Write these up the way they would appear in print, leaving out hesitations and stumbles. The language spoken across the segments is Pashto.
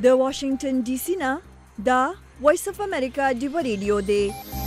د واشنگټن ډي سي نه دا وایس اف امریکا ډیو ریډیو دی.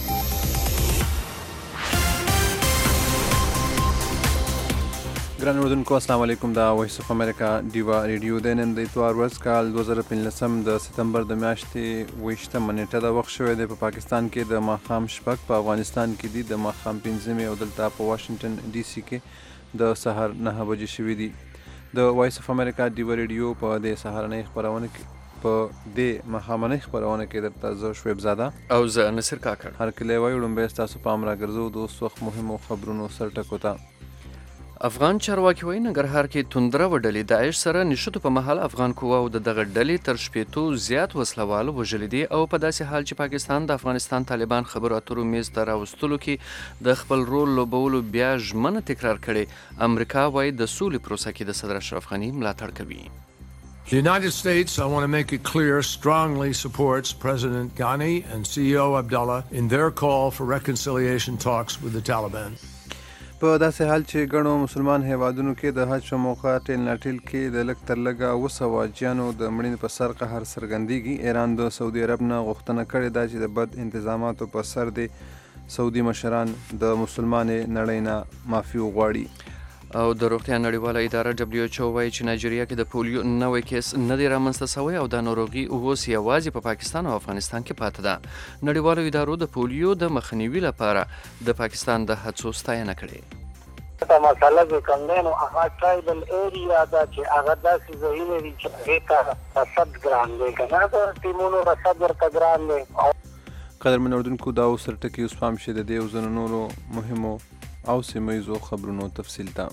ګران اوردونکو السلام علیکم. دا وایس اف امریکا ډیو ریډیو دی. نن د اتوار ورځ کال 2015 د سپتمبر د میاشتې 20 منېټه د وخت شوی دی. په پاکستان کې د ماښام شپږ، په افغانستان کې دی د ماښام 5 او دلته په واشنگټن ډي سي کې د سهار 9 بجې شوي دي. د وایس اف امریکا ډیو ریډیو په دې سهارنۍ خپرونه کې ماښامنۍ خپرونه کې درته زه شعیب زاده او زه نصر کاکړ هر کله وایو لومبی ستاسو پام راګرځو د اوس وخت مهمو خبرونو سرټکو ته. افغان چارواکي وایي ننګرهار کې توندره وډلې داعش سره نښتو په مهال افغان قواو د دغه ډلې تر 80 زیات وسلوال وژلي دي او په داسې حال چې پاکستان د افغانستان طالبان خبرو اترو میز ته راوستلو کې د خپل رول لوبولو بیا ژمنه تکرار کړې. امریکا وایي د سولې پروسه کې د صدر اشرف غني ملاتړ کوي. The United States, I want to make it clear, strongly supports President Ghani and CEO Abdullah in their call for reconciliation talks with the Taliban. په داسې حال چې ګڼو مسلمان هیوادونو کې د حج په موقع ټیل ناټیل کې د لږ تر لږه 200 حاجیانو د مړینې په سر قهر څرګندېږي. ایران د سعودي عرب نه غوښتنه کړې ده چې د بد انتظاماتو په سر د سعودي مشران د مسلمانې نړۍ نه معافي وغواړي. او د روغتیا نړیواله اداره WHO وایي چې نایجیریا کې د پولیو نوی کیس نه دی رامنځته شوی او دا ناروغي اوس یوازې په پاکستان او افغانستان کې پاتې ده. نړیوالو ادارو د پولیو د مخنیوي لپاره د پاکستان د هڅو ستاینه کړې. دا مسله د کندنو هغه ټرایبل ایریا ده چې هغه داسې ځایونه دي چې هغې ته رسد ګران دی، که نه د ټیمونو رسد ورته ګران دی. قدرمن اردوونکو دا اوس سرټکي اوس پام شي د دې او ځینو نورو مهمو او سیمه ییزو خبرونو تفصیل ته.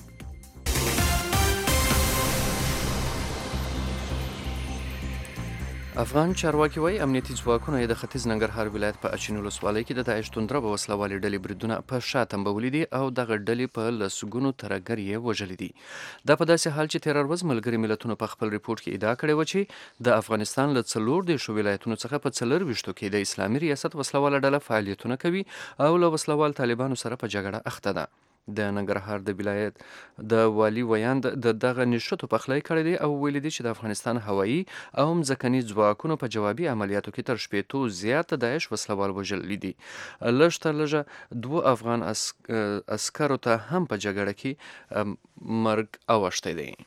افغان چارواکي وایي امنیتي ځواکونه یې د ختیځ ننګرهار ولایت په اچین ولسوالۍ کې د داعش توندره به وسلوالې ډلې بریدونه په شا تنبولي دي او دغه ډلې په لسګونو ترهګر یې وژلي دي. دا په داسې حال چې تېره ورځ ملګري ملتونو په خپل ریپورټ کې ادعا کړې وه چې د افغانستان له 40 ولایتونو څخه په 24 کې د اسلامي ریاست وسلواله ډله فعالیتونه کوي او له وسلوال طالبانو سره په جګړه اخته ده. د ننګرهار د ولایت د والي ویاند د دغه نښتو پخلی کړی دی او ویلي دي چې د افغانستان هوایي او مځکني ځواکونو په جوابي عملیاتو کې تر 80 زیات داعش وسلوال وژلي دي. لږ تر لږه 2 افغان عسکرو ته هم په جګړه کې مرګ اوښتی دی.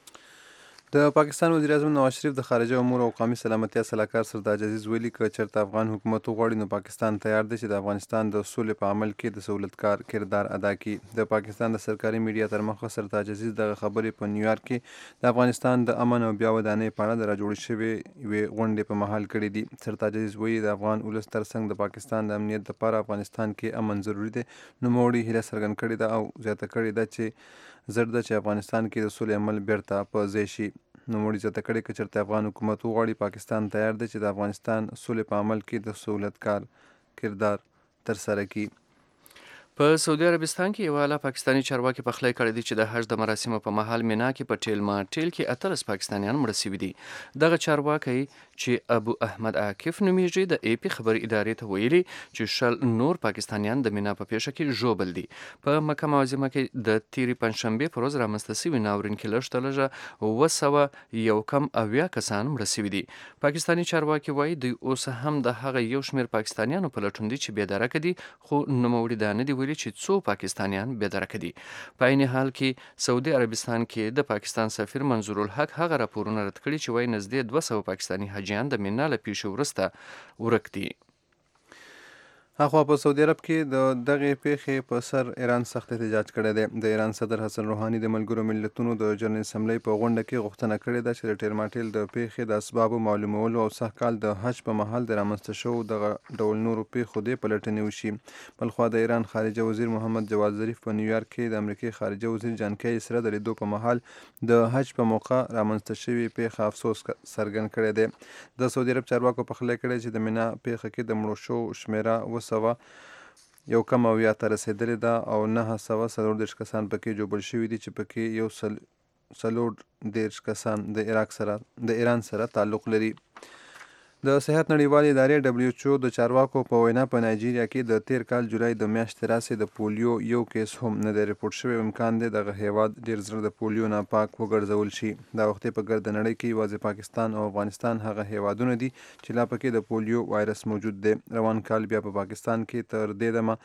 د پاکستان وزیر اعظم نواز شریف د خارجه امور او قومي سلامتیا سلاکار سردار عزیز ویلي که چېرته افغان حکومت وغواړي نو پاکستان تیار دی چې د افغانستان د سولې په عمل کې د سهولتکار کردار ادا کړي. د پاکستان د سرکاري میډیا تر مخه سردار عزیز دغه خبرې په نیویارک کې د افغانستان د امن او بیا ودانۍ په اړه د راجوړې شوې یوې غونډې په مهال کړي دي. سردار عزیز وایي د افغان ولس ترڅنګ د پاکستان د امنیت لپاره افغانستان کې امن ضروري دی. نوموړي هیله څرګنده کړې ده او زیاته کړې ده چې زر ده چې افغانستان کې د سولې عمل بیرته په ځای شي. نوموړي زیاته کړې که چېرته افغان حکومت وغواړي پاکستان تیار دی چې د افغانستان سولې په عمل کې د سهولتکار کردار ترسره کړي. په سعودي عربستان کې یو اعلی پاکستاني چارواکي پخلی کړی دی چې د حج د مراسمو په مهال مینا کې په ټیل ماټیل کې 18 پاکستانیان مړه شوي دي. دغه چارواکی چې ابو احمد عاکف نومیږي د ای پی خبري ادارې ته ویلي چې 10 نور پاکستانیان د مینا په پیښه کې ژوبل دي. په مکه معظمه کې د تیرې پنځشنبې په ورځ رامنځته شوي ناورین کې لږ تر لږه 290 کسان مړه شوي دي. پاکستاني چارواکي وایي دوی اوس هم د هغه یو شمېر پاکستانیانو په لټون دي چې بېدرکه دي، خو نوموړي دا نه دي چې څو پاکستانیان بېدرکه دي. په عین حال کې سعودي عربستان کې د پاکستان سفیر منظور الحق هغه راپورونه رد کړي چې وایي نږدې 200 پاکستاني حاجیان د مینا له پیښې وروسته ورک دي. اخوا په سعودي عرب کې د دغې پیښې په سر ایران سخت احتجاج کړی دی. د ایران صدر حسن روحاني د ملګرو ملتونو د جنرال اسمبلی په غونډه کې غوښتنه کړې ده چې د ټیل ماټیل د پیښې د اسبابو معلومولو او سږکال د حج په مهال د رامنځته شوو دغه ډول نورو پیښو دې پلټنې وشي. بلخوا د ایران خارجه وزیر محمد جواد ظریف په نیویارک کې د امریکای خارجه وزیر جان کیری سره د لیدو په مهال د حج په موقع رامنځته شوې پیښه افسوس څرګند کړی دی. د سعودي عرب چارواکو پخلی کړی چې د مینا پیښه کې د مړو شوو شمېره 200 یو کم او یا ته رسېدلې ده او 934 کسان پکې جوړ شوي دي چې پکې 40 کسان د ایران سره تعلق لري. د صحت نړیوالې ادارې WHO د چارواکو په وینا په نایجیریا کې د تیر کال جولای د میاشتې راسې د پولیو یو کیس هم نه دی ریپورټ شوی. امکان دی دغه هیواد ډیر زر د پولیو ناپاک وګرځول شي. دا وخت په ګرد نړۍ کې یوازې پاکستان او افغانستان هغه هیوادونه دي چې لا پکې د پولیو وایرس موجود دی. روان کال بیا په پاکستان کې تر دې دمه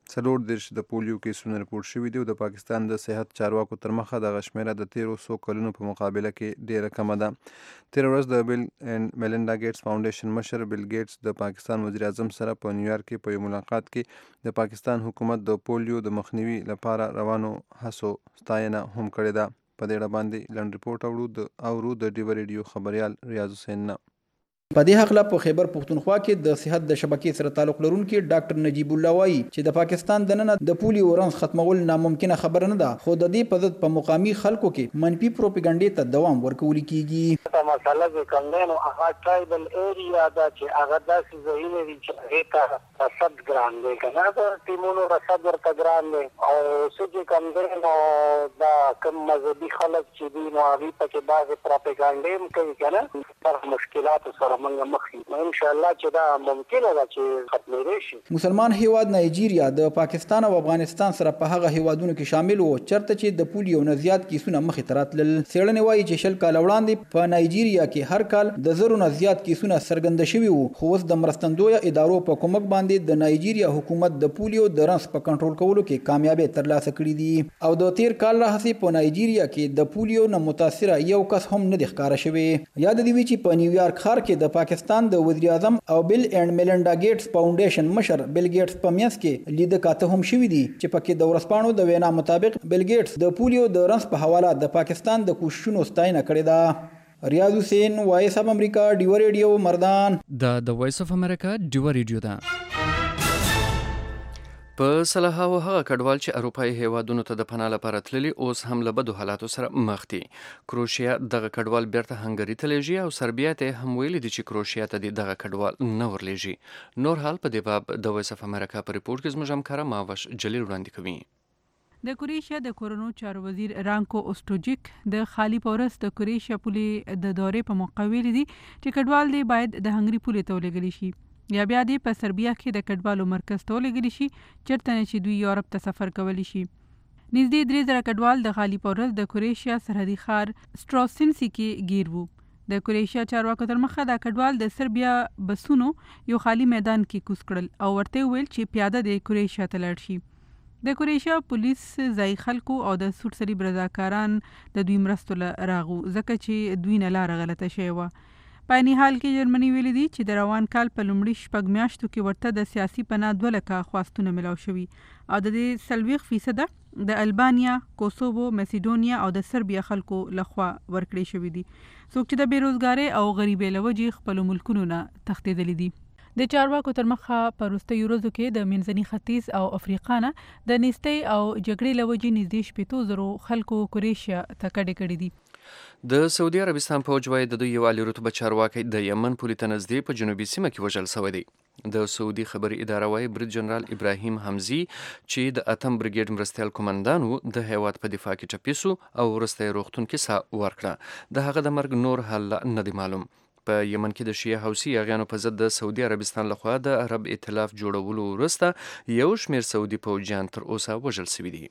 40 د پولیو کیسونه ریپورټ شوي دي او د پاکستان د صحت چارواکو تر مخه دغه شمیره د تیرو 100 کلونو په مقابله کې ډیره کمه ده. تیر ورځ د بیل اینډ میلنډا ګیټس فاونډیشن مشر بیل ګیټس د پاکستان وزیر اعظم سره په نیویارک کې په یو ملاقات کې د پاکستان حکومت د پولیو د مخنیوي لپاره روانو هڅو ستاینه هم کړې ده. په دې اړه باندې لنډ ریپورټ اورو د ډیو ریډیو خبريال ریاض حسین نه. په دې حق لا په خیبر پختونخوا کې د صحت د شبکې سره تعلق لرونکي ډاکټر نجیب الله وایي چې د پاکستان دننه د پولیو رنځ ختمول ناممکنه خبره نه ده، خو د دې په ضد په مقامي خلکو کې منفي پروپاګاندا ته دوام ورکول کیږي. دا مسله د کندنو هغه ټرایبل ایریا دا چې هغه داسې ځایونه دي چې هغه ته رصد ګران دی کنه، د ټیمونو رصد ورته ګران دی او چې کندنو دا کوم مذهبي خلک چې دي نو هغه پکې بعض پروپاګاندا هم کوي کنه، تر مشکلات سره موږ مخې ان شاء الله چې دا ممکنه ده چې ختمېږي شي. مسلمان هیواد نایجیریا د پاکستان او افغانستان سره په هغه هیوادونو کې شامل وو چرته چې د پولیو نه زیات کیسونه مخې ته راتلل. څېړنې وایي چې 10 کال وړاندې په نایجیریا کې هر کال د زرو نه زیات کیسونه څرګند شوي وو، خو اوس د مرستندویه ادارو په کومک باندې د نایجیریا حکومت د پولیو د رنځ په کنټرول کولو کې کامیابی ترلاسه کړې دي او د تیر کال راهیسې په نایجیریا کې د پولیو نه متاثره یو کس هم نه دی ښکاره شوی. یاد دی چې په نیویارک ښار کې د پاکستان د وزیر اعظم او بیل اینڈ میلنډا ګیټس فاونډیشن مشر بیل ګیټس په میانس کې لیده کاته هم شوی دي چې پکې د ورسپانو د وینا مطابق بیل ګیټس د پولیو د رنځ په حواله د پاکستان د کوششونو ستاینه کړې ده. ریاض حسین، وایس اف امریکا، ډیو ریډیو، مردان. د وایس اف امریکا ډیو ریډیو ده. په سلهاو هغه کډوال چې اروپایي هیوادونو ته د پناه لپاره تللي اوس هم له بدو حالاتو سره مخ دي. کروشیا دغه کډوال بیرته هنګري ته لیږي او سربیا ته هم ویلي دي چې کروشیا ته دغه کډوال نه ورلیږي. نور حال په دې باب د وایس اف امریکا په ریپورت کې زموږ همکاره ماوش جلیل وړاندې کوي. د کروشیا د کورونو چارو وزیر رانکو اوستوجیک د خالی پورس د کروشیا پولې د دورې په موقع ویلي دي چې کډوال دی باید د هنګري پولې ته ولېږل شي یا بیا دې په سربیا کې د کډوالو مرکز ته ولېږل شي چېرته نه چې دوی یورپ ته سفر کولی شي. نږدې 3000 کډوال د خالی پورس د کروشیا سرحدي ښار سټروسینسي کې ګیر وو. د کروشیا چارواکو تر مخه دا کډوال د سربیا بسونو یو خالی میدان کې کوز کړل او ورته ویل چې پیاده د کروشیا ته لاړ شي. د کروشیا پولیس ځای خلکو او د سوټ سری برزاکاران د دوی مرستو له راغو ځکه چې دوی نه لاره غلطه شوې وه. په عیني حال کې جرمني ویلي دي چې د روان کال په لومړي 6 میاشتو کې ورته د سیاسي پناه 2 لکه خواستونه ملاو شوي او د دې 40% د البانیا، کوسوو، مسیډونیا او د سربیا خلکو لخوا ورکړې شوي دي، څوک چې د بیروزګارۍ او غریبۍ له وجې خپلو ملکونو نه تښتېدلي دي. د چارواکو تر مخه په وروستیو ورځو کې د منځني ختیځ او افریقا نه د نیستۍ او جګړې له وجې نږدې 80,000 خلکو کروشیا ته کډې کړي دي. د سعودي عربستان پوځ وایي د دوی یو عالي رتبه چارواکی د یمن پولې ته نږدې په جنوبي سیمه کې وژل شوی دی. د سعودي خبري اداره وایي برید جنرال ابراهیم حمزي چې د اتم بریګیډ مرستیال کمانډان و د هیواد په دفاع کې چپی سو او وروسته روغتون کې ساه ورکړه. د هغه د مرګ نور حل نه دی معلوم. په یمن کې د شیعه حوثي یاغیانو په ضد د سعودي عربستان لخوا د عرب ائتلاف جوړولو وروسته یو شمېر سعودي پوځیان تر اوسه وژل شوي دي.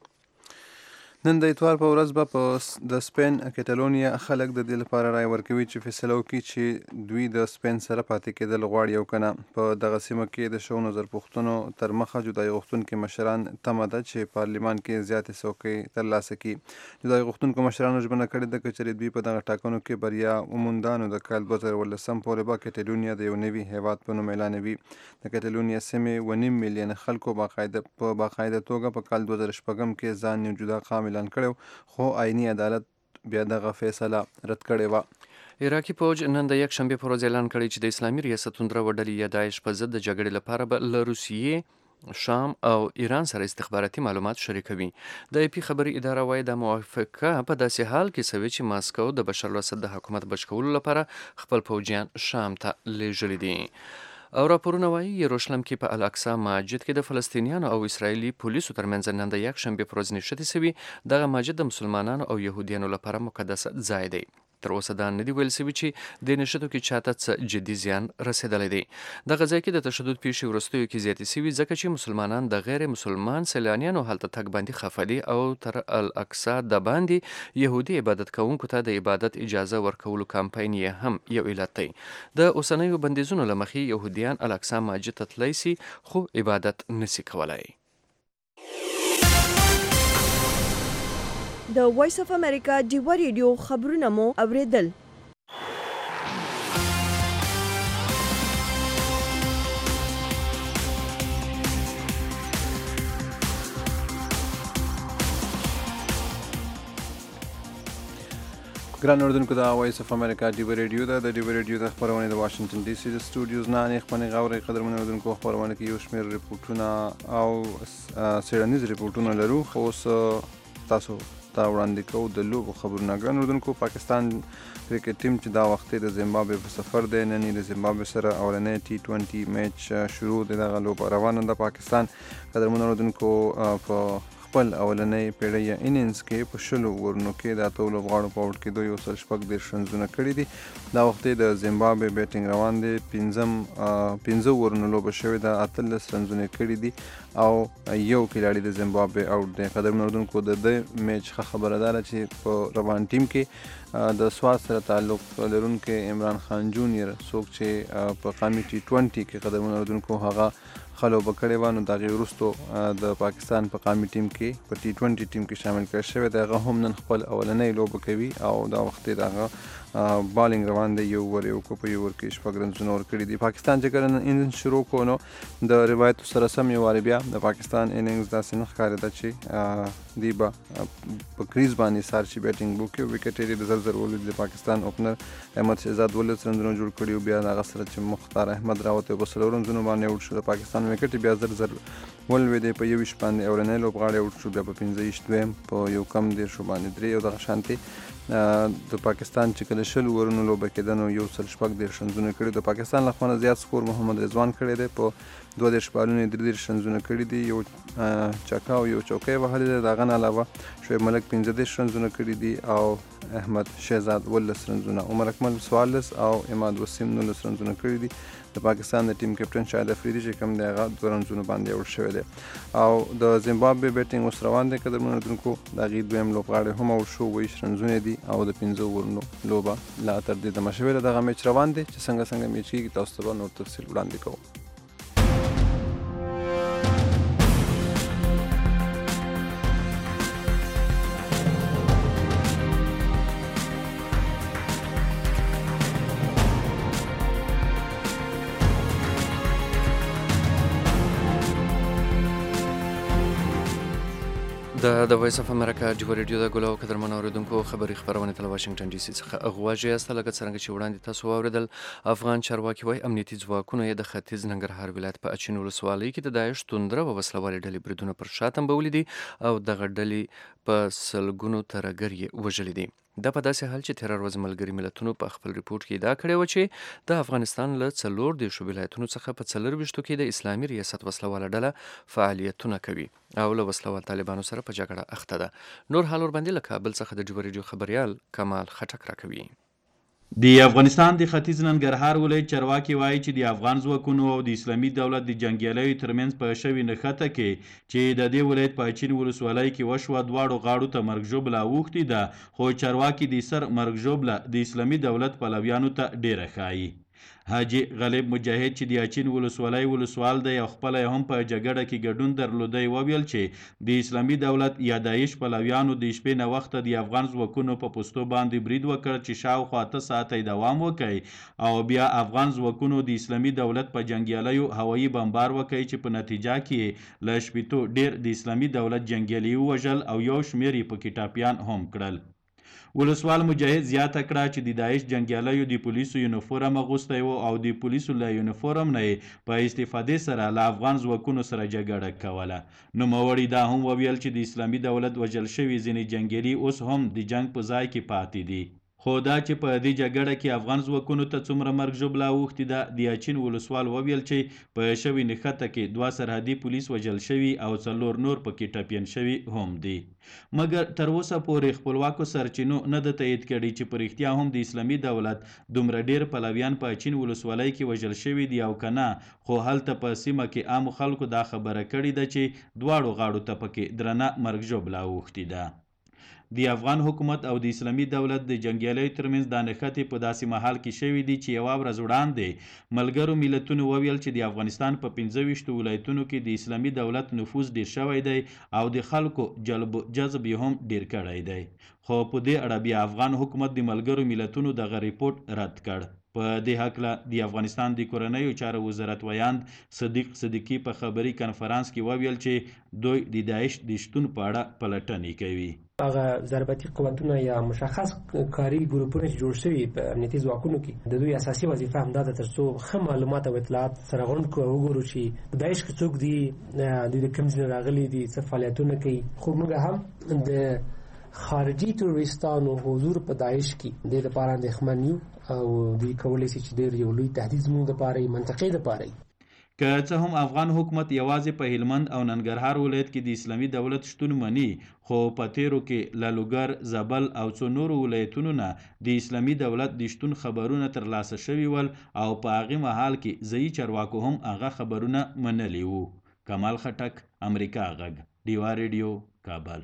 نن د اتوار په ورځ به په د سپین کټالونیا خلک د دې لپاره رای ورکوي چې فیصله وکړي چې دوی د سپین سره پاتې کېدل غواړي او کنه. په دغه سیمه کې د 100,000 پښتنو تر مخه جدایي غوښتونکي مشران تمه ده چې پارلیمان کې زیاتې څوکۍ ترلاسه کړي. جدایي غوښتونکو مشرانو ژمنه کړې ده که چېرې دوی په دغه ټاکنو کې بریا ومونده نو د کال 2018 پورې به کټالونیا د یو نوي هیواد په نوم اعلانوي. د کټالونیا سیمې 1.5 میلیون خلکو په باقاعده توګه په کال 2016 کې ځان یو جدا قام اعلان کړو خو آئینی عدالت بیا دغه فیصله رد کړې وه. عراقي پوځ نن د یک شنبې پر ورځ اعلان کړی چې د اسلامي ریاستونو ډلې یا داعش په ضد د جګړې لپاره به له روسیې، شام او ایران سره استخباراتي معلومات شریکوي. د ای پی خبري اداره وایي د موافقه په داسې حال کې شوې چې ماسکو د بشار الاسد د حکومت بچ کولو لپاره خپل پوځیان شام ته لیږلي دي. او راپورونه وایي یروشلم کې په الاقصی مسجد کې د فلسطینیانو او اسرایلی پولیسو ترمنځ نن د یک شنبې پر ورځ نښتې شوي. دغه مسجد د مسلمانانو او یهودیانو لپاره مقدس ځای دی. تر اوسه دا نه دي ویل سوي چې د نښتو کې چاته څه جدي زیان رسېدلی دی. دغه ځای کې د تشدد پیښې وروستیو کې زیاتې سوي ځکه چې مسلمانان د غیر مسلمان سیلانیانو هلته تګ باندې خفه دي او تر الاقصی د باندې یهودي عبادت کوونکو ته د عبادت اجازه ورکولو کمپاین یې هم یو علت دی. د اوسنیو بندیزونو له مخې یهودیان الاقصی مسجد ته تللی سي خو عبادت نسي کولی. د وایس اف امریکا ډیوا ریډیو خبرونه مو اوریدل. ګران اوریدونکو د وایس اف امریکا ډیوا ریډیو ده. د ډیوا ریډیو د خپرونې د واشنگټن ډي سي د سټوډیوز نه نیخپنې غوړې قدرمن اوریدونکو خپرونه کې یو شمېر ریپورټونه او څېړنیز ریپورټونه لرو، خو اوس تاسو ته وړاندې کوو د لوبو خبرونه. ګران اوریدونکو پاکستان کرکټ ټیم چې دا وخت د زیمبابوې په سفر دی، نن یې د زیمبابوې سره اولنی T20 میچ شروع دی. دغه لوبه روانه ده. پاکستان قدرمن اوریدونکو په خپل اولنی پیړۍ انینز کې په 20 اورونو کې د 8 لوبغاړو په آوټ کېدو 114 رنزونه کړي دي. دا وخت د زیمبابوې بیټینګ روان دی. 15 اورونو لوبه شوې ده، 18 رنزونه کړي دي او یو کلاړي د زیمبابوې آوټ دی. قدرمن اوریدونکو د دې میچ ښه خبره ده چې په روان ټیم کې د سوات سره تعلق لرونکی عمران خان جونیر څوک چې په قومي T20 کې قدرمن اوریدونکو هغه ښه لوبه کړې وه، نو د هغې وروستو د پاکستان په قومي ټیم کې په T20 ټیم کې شامل کړی شوی دی. هغه هم نن خپل اولنۍ لوبه کوي او دا وخت یې د هغه بالینګ روان دی. یو ور یو کو په یو ور کې 6 رنزونه ورکړي دي. پاکستان چې کله اننګز شروع کړو نو د روایتو سره سم یو وارې بیا د پاکستان اننګز داسې نه ښکارېده چې دوی به په کریز باندې سار شي بیټینګ وکړي. وکټ یې د زر ولید د پاکستان اوپنر احمد شهزاد 12 رنزونه جوړ کړي او بیا د هغه سره چې مختار احمد راوتی په 3 رنزونو باندې اوټ شو. د پاکستان وکټ بیا زر ولوېدی په 21 باندې اولنی لوبغاړی اوټ شو، بیا په 15 دویم په یو کم 10 باندې 3 او دغه شانتې د پاکستان چې کله 20 اورونو لوبه کېده نو 114 رنزونه کړي. د پاکستان له خوا نه زیات سکور محمد رضوان کړی دی، په 32 بالونو 33 رنزونه کړي دي، یو چکا او یو چوکۍ وهلې ده. د هغه نه علاوه شعیب ملک 15 رنزونه کړي دي او احمد شهزاد 12 رنزونه، عمر اکمل 14 او اماد وسیم 19 رنزونه کړي دي. د پاکستان د ټیم کپټن شاهد افریدي چې کوم دی هغه 2 رنزونه باندې اوټ شوی دی او د زیمبابوې بیټینګ اوس روان دی. قدرمن اوریدونکو د هغې دویم لوبغاړی هم اوټ شو، 22 رنزونه دي او د 15 اورونو لوبه لا تر دې دمه شوې ده. دغه میچ روان دی چې څنګه میچ کېږي تاسو ته به نور تفصیل وړاندې کوو. د وایس اف امریکا ډیوا ریډیو د ګلو قدرمن اوریدونکو خبري خبرونه تل واشنگټن ډي سي څخه اغواجي است. لکه څنګه چې وړاندې تاسو واوریدل، افغان چارواکي وايي امنیتي ځواکونه یې د ختیځ ننګرهار ولایت په اچین ولسوالۍ کې د داعش توندره او وسلوالې ډلې بریدونه پر شا تنبولي دي او دغه ډلې په سلګونو ترهګر یې وژلي دي. دا په داسې حال چې تیر ورځ ملګري ملتونو په خپل ریپورت کې ادعا کړې وه چې د افغانستان له 4 ولایتونو څخه په 24 کې د اسلامي ریاست وسلواله ډله فعالیتونه کوي او له وسلوال طالبانو سره په جګړه اخته ده. نور حال ورباندې له کابل څخه د ډیوا ریډیو خبریال کمال خټک راکوي. د افغانستان د ختیځ ننګرهار ولایت چارواکي وایي چې د افغان ځواکونو او د اسلامي دولت د جنګیالیو ترمنځ په شوې نښته کې چې د دې ولایت په اچین ولسوالۍ کې وشوه، دواړو غاړو ته مرګ ژوبله اوښتې ده، خو چارواکي د سر مرګ ژوبله د اسلامي دولت پلویانو ته ډیره ښایي. حاجي غالب مجاهد چې د اچین ولسوالۍ ولسوال دی او خپله یې هم په جګړه کې ګډون درلودی وویل چې د اسلامي دولت یا داعش پلویانو د شپې نه وخته د افغان ځواکونو په پوستو باندې برید وکړ چې شاوخوا 8 ساعته دوام وکړي او بیا افغان ځواکونو د اسلامي دولت په جنګیالیو هوایي بمبار وکړي چې په نتیجه کې له 80 ډیر د اسلامي دولت جنګیالي ووژل او یو شمېر یې پکې ټاپیان هم کړل. ولسوال مجاهد زیاته کړه چې د داعش جنګیالیو د پولیسو یونیفورم اغوستی و او د پولیسو له یونیفورم نه په استفادې سره له افغان ځواکونو سره جګړه کوله. نوموړي دا هم وویل چې د اسلامي دولت وژل شوي ځینې جنګیالي اوس هم د جنګ په ځای کې پاتې دي. خو دا چې په دې جګړه کې افغان ځواکونو ته څومره مرګ ژوبله اوښتې ده، د یاچین ولسوال وویل چې په شوې نښته کې 2 سرحدي پولیس وژل شوي او 4 نور پکې ټپیان شوي هم دي. مګر تر اوسه پورې خپلواکو سرچینو نه ده تایید کړي چې په رښتیا هم د اسلامي دولت دومره ډیر پلویان په چین ولسوالۍ کې وژل شوي دي او که نه، خو هلته په سیمه کې عامو خلکو دا خبره کړې ده چې دواړو غاړو ته پکې درنه مرګ ژوبله اوښتې ده. د افغان حکومت او د اسلامي دولت د جنګیالیو ترمنځ دا نښتې په داسې مهال کې شوې دي چې یوه ورځ وړاندې ملګرو ملتونو وویل چې د افغانستان په 25 ولایتونو کې د اسلامي دولت نفوذ ډیر شوی دی او د خلکو جلب جذب یې هم ډیر کړی دی. خو په دې اړه بیا افغان حکومت د ملګرو ملتونو دغه ریپورت رد کړ. په دې هکله د افغانستان د کورنیو چارو وزارت ویاند صدیق صدیقي په خبري کنفرانس کې وویل چې دوی د داعش د شتون په اړه پلټنې کوي. هغه ضربتي قوتونه یا مشخص کاري ګروپونه چې جوړ شوي په امنیتي ځواکونو کې د دوی اساسي وظیفه همدا ده ترڅو ښه معلومات او اطلاعات سره غونډ کړو او وګورو چې د داعش کې څوک دي، د کوم ځای راغلي دي، څه فعالیتونه کوي. خو موږ هم د خارجي تروریستانو حضور په داعش کې د لپاره اندېښمن یو او دوی کولی شي چې ډېر یو لوی تهدید زموږ دپاره منطقې دپاره. که څه هم افغان حکومت یوازې په هلمند او ننګرهار ولایت کې د اسلامي دولت شتون مني، خو په تیرو کې لالوګر، زابل او څو نورو ولایتونو نه د اسلامي دولت د شتون خبرونه ترلاسه شوي ول او په هغې مهال کې ځایي چارواکو هم هغه خبرونه منلي وو. کمال خټک، امریکا غږ، ډیوا ریډیو، کابل.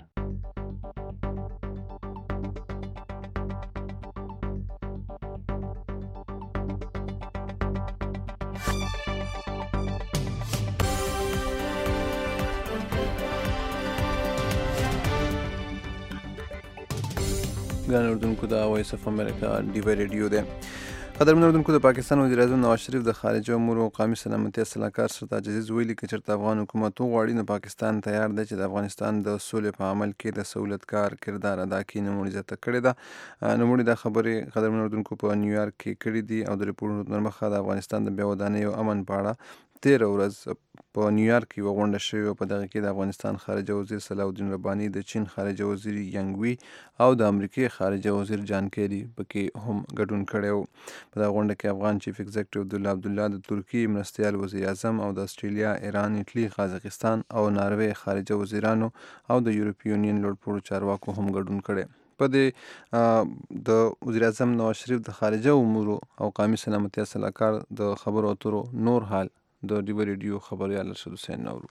ګران اردوونکو، د وایس اف امریکا ډیوا ریډیو دی. قدرمن اردوونکو، د پاکستان وزیر اعظم نواز شریف د خارجه امور او قومي سلامتیا سلاکار سرتاج عزیز ویلي که چېرته افغان حکومت وغواړي نو پاکستان تیار دی چې د افغانستان د سولې په عمل کې د سهولتکار کردار ادا کړي. نوموړي زیاته کړې ده. نوموړي دا خبرې قدرمن اردوونکو په نیویارک کې کړې دي او د ریپورټونو تر مخه د افغانستان د بیا ودانۍ او امن په اړه 13 ورځ په نیویارک کې یوه غونډه شوې وه. په دغه کې د افغانستان خارجه وزیر صلاح الدین رباني، د چین خارجه وزیر ینګ وي او د امریکې خارجه وزیر جان کیری پکې هم ګډون کړی و. په دغه غونډه کې افغان چیف ایگزیکټیو عبدالله عبدالله، د ترکیې مرستیال وزیر اعظم او د استرالیا، ایران، ایټلي، قازقستان او ناروې خارجه وزیرانو او د یورپي یونین لوړ پوړو چارواکو هم ګډون کړی. په دې د وزیر اعظم نواز شریف د خارجه امورو او قومي سلامتیا سلاکار د خبرو اترو نور حال د ډیوا ریډیو خبریال ارشد حسین نورو.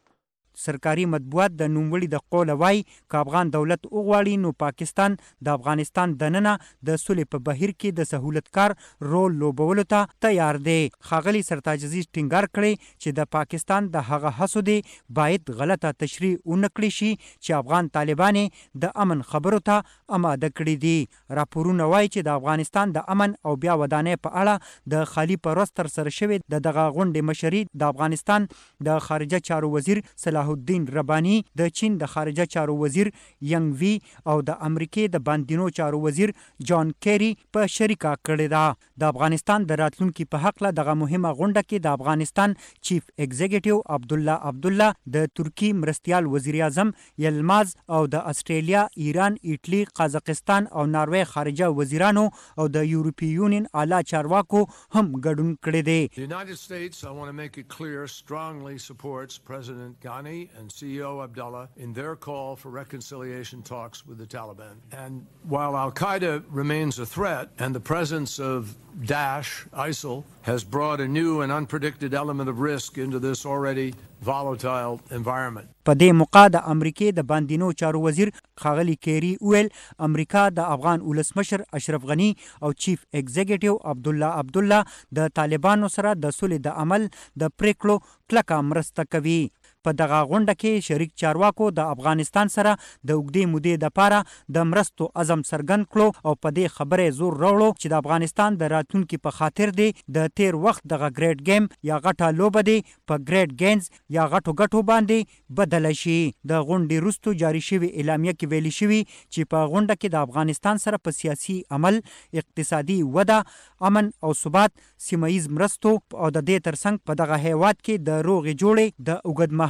سرکاري مطبوعات د نوموړي د قوله وایي که افغان دولت وغواړي نو پاکستان د افغانستان دننه د سولې په بهیر کې د سهولتکار رول لوبولو ته تیار دی. ښاغلي سرتاج عزیز ټینګار کړی چې د پاکستان د هغه هڅو دی باید غلطه تشریح ونه کړی شي چې افغان طالبان د امن خبرو ته آماده کړي دي. راپورونه وایي چې د افغانستان د امن او بیا ودانۍ په اړه د خالي پرست ترسره شوې د دغه غونډې مشري د افغانستان د خارجه چارو وزیر صلاح الدین رباني، د چین د خارجه چارو وزیر ینګ وی او د امریکې د باندینو چارو وزیر جان کیری په شریکه کړې ده. د افغانستان د راتلونکي په حق له دغه مهمه غونډه کې د افغانستان چیف ایگزیکټیو عبدالله عبدالله، د ترکی مرستیال وزیر اعظم یلماز او د استرالیا، ایران، ایټلی، قازقستان او ناروې خارجه وزیرانو او د یورپي یونین اعلی چارواکو هم ګډون کړی دی. The United States, I want to make it clear, strongly supports President Ghani and CEO Abdullah in their call for reconciliation talks with the Taliban. And while Al-Qaeda remains a threat and the presence of Daesh, ISIL, has brought a new and unpredicted element of risk into this already volatile environment. په دې موقع د امریکې د باندینو چارو وزیر ښاغلي کیری ویل امریکا د افغان ولسمشر اشرف غنی او چیف ایگزیکټیو عبدالله عبدالله د طالبانو سره د سولې د عمل د پریکړو کلکه مرسته کوي. په دغه غونډه کې شریک چارواکو د افغانستان سره د اوږدې مودې دپاره د مرستو عزم څرګند کړو او په دې خبرې زور راوړو چې د افغانستان د راتلونکي په خاطر دی د تیر وخت دغه ګریډ گیم یا غټه لوبه دی په ګریډ گینز یا غټو ګټو باندې بدله شي. د غونډې وروسته جاري شوي اعلامیه کې ویلي شوي چې په غونډه کې د افغانستان سره په سیاسي عمل، اقتصادي وده، امن او ثبات، سیمه ییز مرستو او د دې ترڅنګ په دغه هیواد کې د روغې جوړې د اوږدمهاله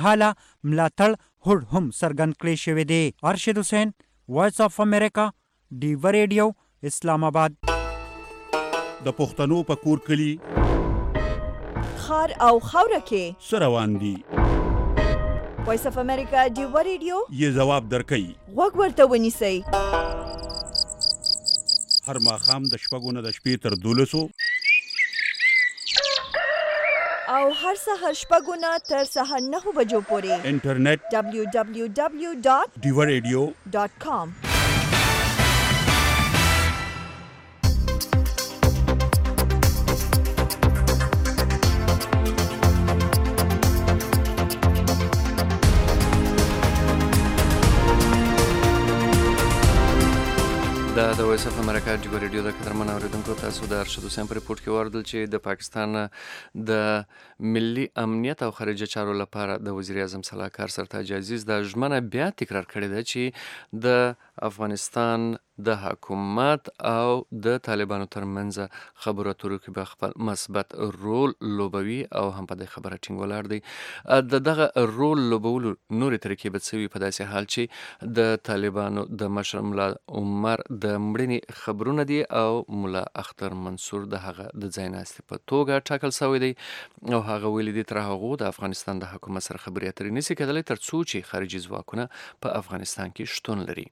ملاتړ هوډ هم څرګند کړی شوی دی. ارشد حسین، وایس اف امریکا، ډیوا ریډیو، اسلام آباد. د پښتنو په کور کلی خار او خاوره کې څه روان دي. وایس اف امریکا ډیو ریډیو یې ځواب درکوي. غوږ ورته ونیسئ. هر ماښام د شپږو نه د شپې تر 12 او هر سهار شپږو نه تر سهار 9 بجو پورې انټرنیټ www.diwaradio.com. دا د وایس اف امریکا ډیو ریډیو د قدرمن اوریدونکو تاسو د ارشد حسین په ریپورت کې واردل چې د پاکستان د ملي امنیت او خارجه چارو لپاره د وزیر اعظم صلاحکار سرتاج عزیز د ژمنه بیا تکرار کړې ده چې د افغانستان د حکومت او د طالبانو ترمنځ خبرو اترو کې به خپل مثبت رول لوبوي او هم په دې خبره ټینګ ولاړ دی. د دغه رول لوبولو نورې طریقې به څه وي په داسې حال چې د طالبانو د مشر ملا عمر د مړینې خبرونه دي او ملا اختر منصور د هغه د ځای ناستې په توګه ټاکل شوی دی او هغه ویلي دي تر هغو د افغانستان د حکومت سره خبرې اترې نشي کېدلی تر څو چې خارجي ځواکونه په افغانستان کې شتون لري.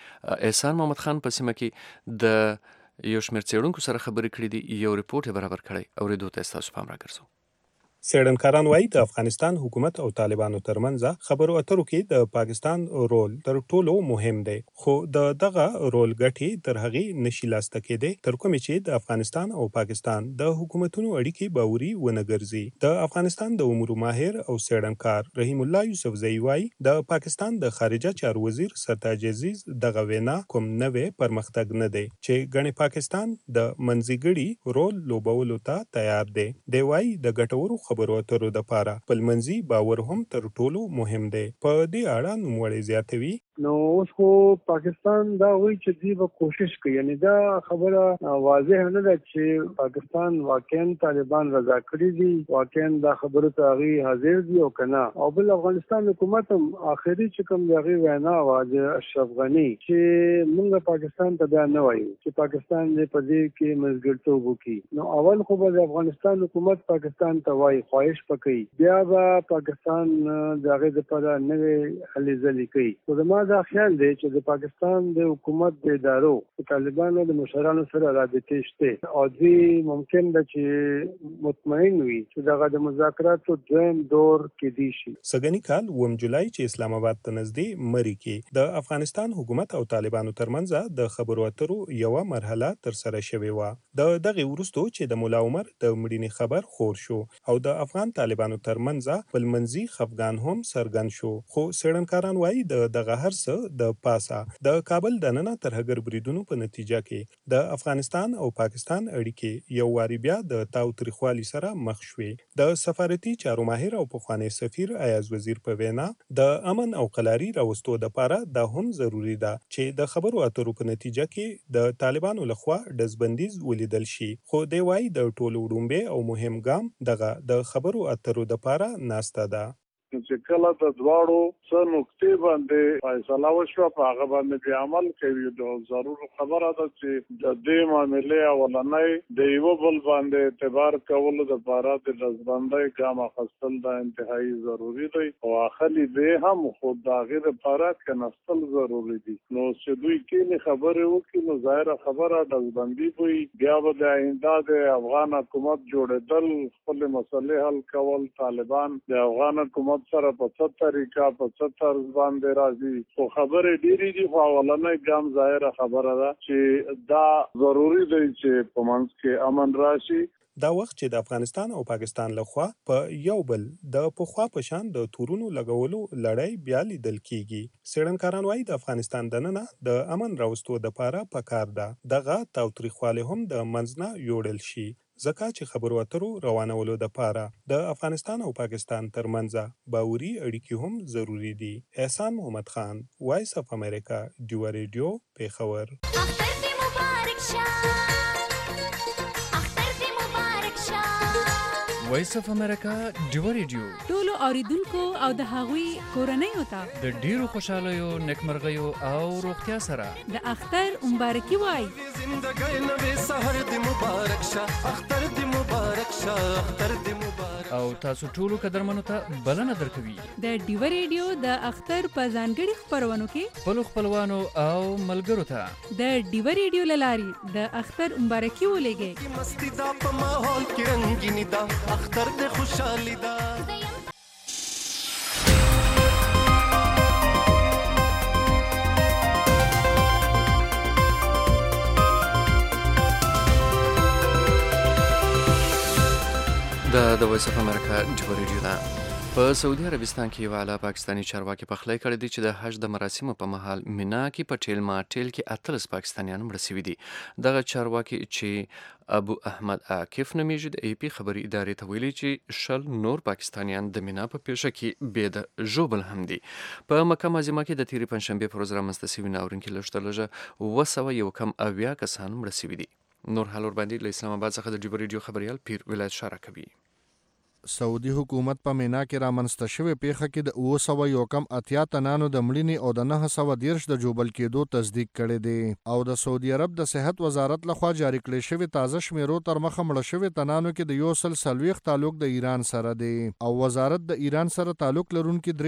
احسان محمد خان په سیمه کې د یو شمېر څېړونکو سره خبرې کړې دي. یو ریپورټ یې برابر کړی اورېدو ته ستاسو پام راګرځوو. څېړنکاران وایي د افغانستان حکومت او طالبانو ترمنځ خبرو اترو کې د پاکستان رول تر ټولو مهم دی، خو دغه رول ګټې تر هغې نشي لاسته کېدی تر کومې چې د افغانستان او پاکستان د حکومتونو اړیکې باوري ونه ګرځي. د افغانستان د امورو ماهر او څېړنکار رحیم الله یوسفزئی وایي د پاکستان د خارجه چارو وزیر سرتاج عزیز دغه وینا کوم نوې پرمختګ نه دی چې ګڼې پاکستان د منځګړي رول لوبولو ته تیار دی. دی وایي د ګټورو خبرو اترو د پاره خپلمنځي باور هم تر ټولو مهم دی. په دې اړه نوموړی زیاتوي نو اوس خو پاکستان دا وایي چې دوی به کوشش کوي، یعنی دا خبره واضح نه ده چې پاکستان واقعا طالبان رضا کړي دي، واقعا دا خبره ته هغه حاضر دي او کنه. او بل افغانستان حکومت هم اخري چې کوم دغه وینا واجه اشرف غنی چې موږ پاکستان ته دا نه وایو چې پاکستان دې په دې کې مزګرتوب وکړي. نو اول خو به افغانستان حکومت پاکستان ته وایي خواهش پکې، بیا به پاکستان دغه لپاره نوې هلې ځلې کوي. خو زما دا خیال دی چې د پاکستان د حکومت د ادارو د طالبانو د مشرانو سره رابطې شته او دوی ممکن ده چې مطمئن وي چې دغه د مذاکراتو دویم دور کې دي شي. سږنی کال 9 جولای چې اسلام آباد ته نږدې مری کې د افغانستان حکومت او طالبانو ترمنځ د خبرو اترو یو مرحله تر سره شوې و. د دغه وروسته چې د مولا عمر د مړینې خبر خور شو او د افغان طالبانو ترمنځ خپلمنځي خفګان هم څرګند شو، خو څېړنکاران وایي دغه هر د پاسه د کابل دننه ترهګر بریدونو په نتیجه کې د افغانستان او پاکستان اړیکې یو واری بیا د تاوتریخوالي سره مخ شوې. د سفارتي چارو ماهر او پخوانی سفیر ایاز وزیر په وینا د امن او قلاري راوستو لپاره دا هم ضروری ده چې د خبرو اترو په نتیجه کې د طالبانو لخوا ډزبندیز ولیدل شي، خو دی وایي د ټولو وړومبی او مهم ګام دغه د خبرو اترو لپاره ناسته ده. چې کله د دواړو څه نقطې باندې فیصله وشوه په هغه باندې عمل کوي. د ضرور خبره ده چې د دې معاملې اولنۍ د یو بل باندې اعتبار کولو لپاره د ډزبندۍ ګام اخیستل دا انتهایی ضروري دی او اخلي به هم خود د هغې لپاره کېناستل ضروري دي. نو چې دوی کینې خبرې وکړي نو ظاهره خبره ډزبندي وي، بیا به د آینده د افغان حکومت جوړېدل، خپلې مسلې حل کول، طالبان د افغان حکومت سره په څه طریقه په څه طرز باندې راځي. خو خبرې ډېرې دي، خو اولنۍ ګام ظاهره خبره ده چې دا ضروري دی چې په منځ کې امن راشي. دا وخت چې د افغانستان او پاکستان لخوا په یو بل د پخوا په شان د تورونو لګولو لړۍ بیا لیدل کیږي. څېړنکاران وایي د افغانستان دننه د امن راوستو لپاره پکار ده دغه تاوتریخوالی هم د منځ نه یوړل شي، ځکه چې خبرو اترو روانولو دپاره د افغانستان او پاکستان ترمنځ باوري اړیکې هم ضروری دي. احسان محمد خان، وایس اف امریکا، ډیو ریډیو، پیښور. وایس اف امریکا ډیو ریډیو ټولو اوریدونکو او د هغوی کورنۍ وتا د ډیرو خوشالیو نیکمرغیو او روغتیا سره د اختر مبارکي وای زندګۍ نوې سحر دې مبارک شه اختر دې مبارک شه اختر دې مبارک او تاسو ټولو قدرمنو ته بلنه درکوي د ډیو ریډیو د اختر په ځانګړي خپرونو کې خپل خپلوانو او ملګرو ته د ډیو ریډیو للاري د اختر مبارکي ولېږي مستی دا په ماحول کې رنگینی دا اختر دې خوشحالي دا د وایس اف امریکا ډیو ریډیو ده. په سعودي عربستان کې یو اعلی پاکستاني چارواکي پخلی کړی دی چې د حج د مراسمو په مهال مینا کې په ټیل ماټیل کې 13 پاکستانیان مړه شوي دي. دغه چارواکي چې ابو احمد عاکف نومیږي د ای پی خبري ادارې ته ویلي چې 10 نور پاکستانیان د مینا په پیښه کې بې د ژوبل هم دي. په مکه معظمه کې د تیرې پنجشنبې پر ورځ رامنځته شوي ناورین کې لږ تر لږه 290 کسان مړه شوي دي. نور حال ورباندې له اسلام آباد څخه د ډیو ریډیو خبريال پیر ولایت اشاره کوي. سعودي حکومت په مینا کې رامنځته شوې پیښه کې د 280 تنانو د مړینې او د 910 د جوبل کېدو تصدیق کړی دی او د سعودي عرب د صحت وزارت لخوا جاری کړی شوی تازه شمیرو تر مخه مړه شوی تنانو کې د 140 تعلق د ایران سره دی او وزارت د ایران سره تعلق لرونکي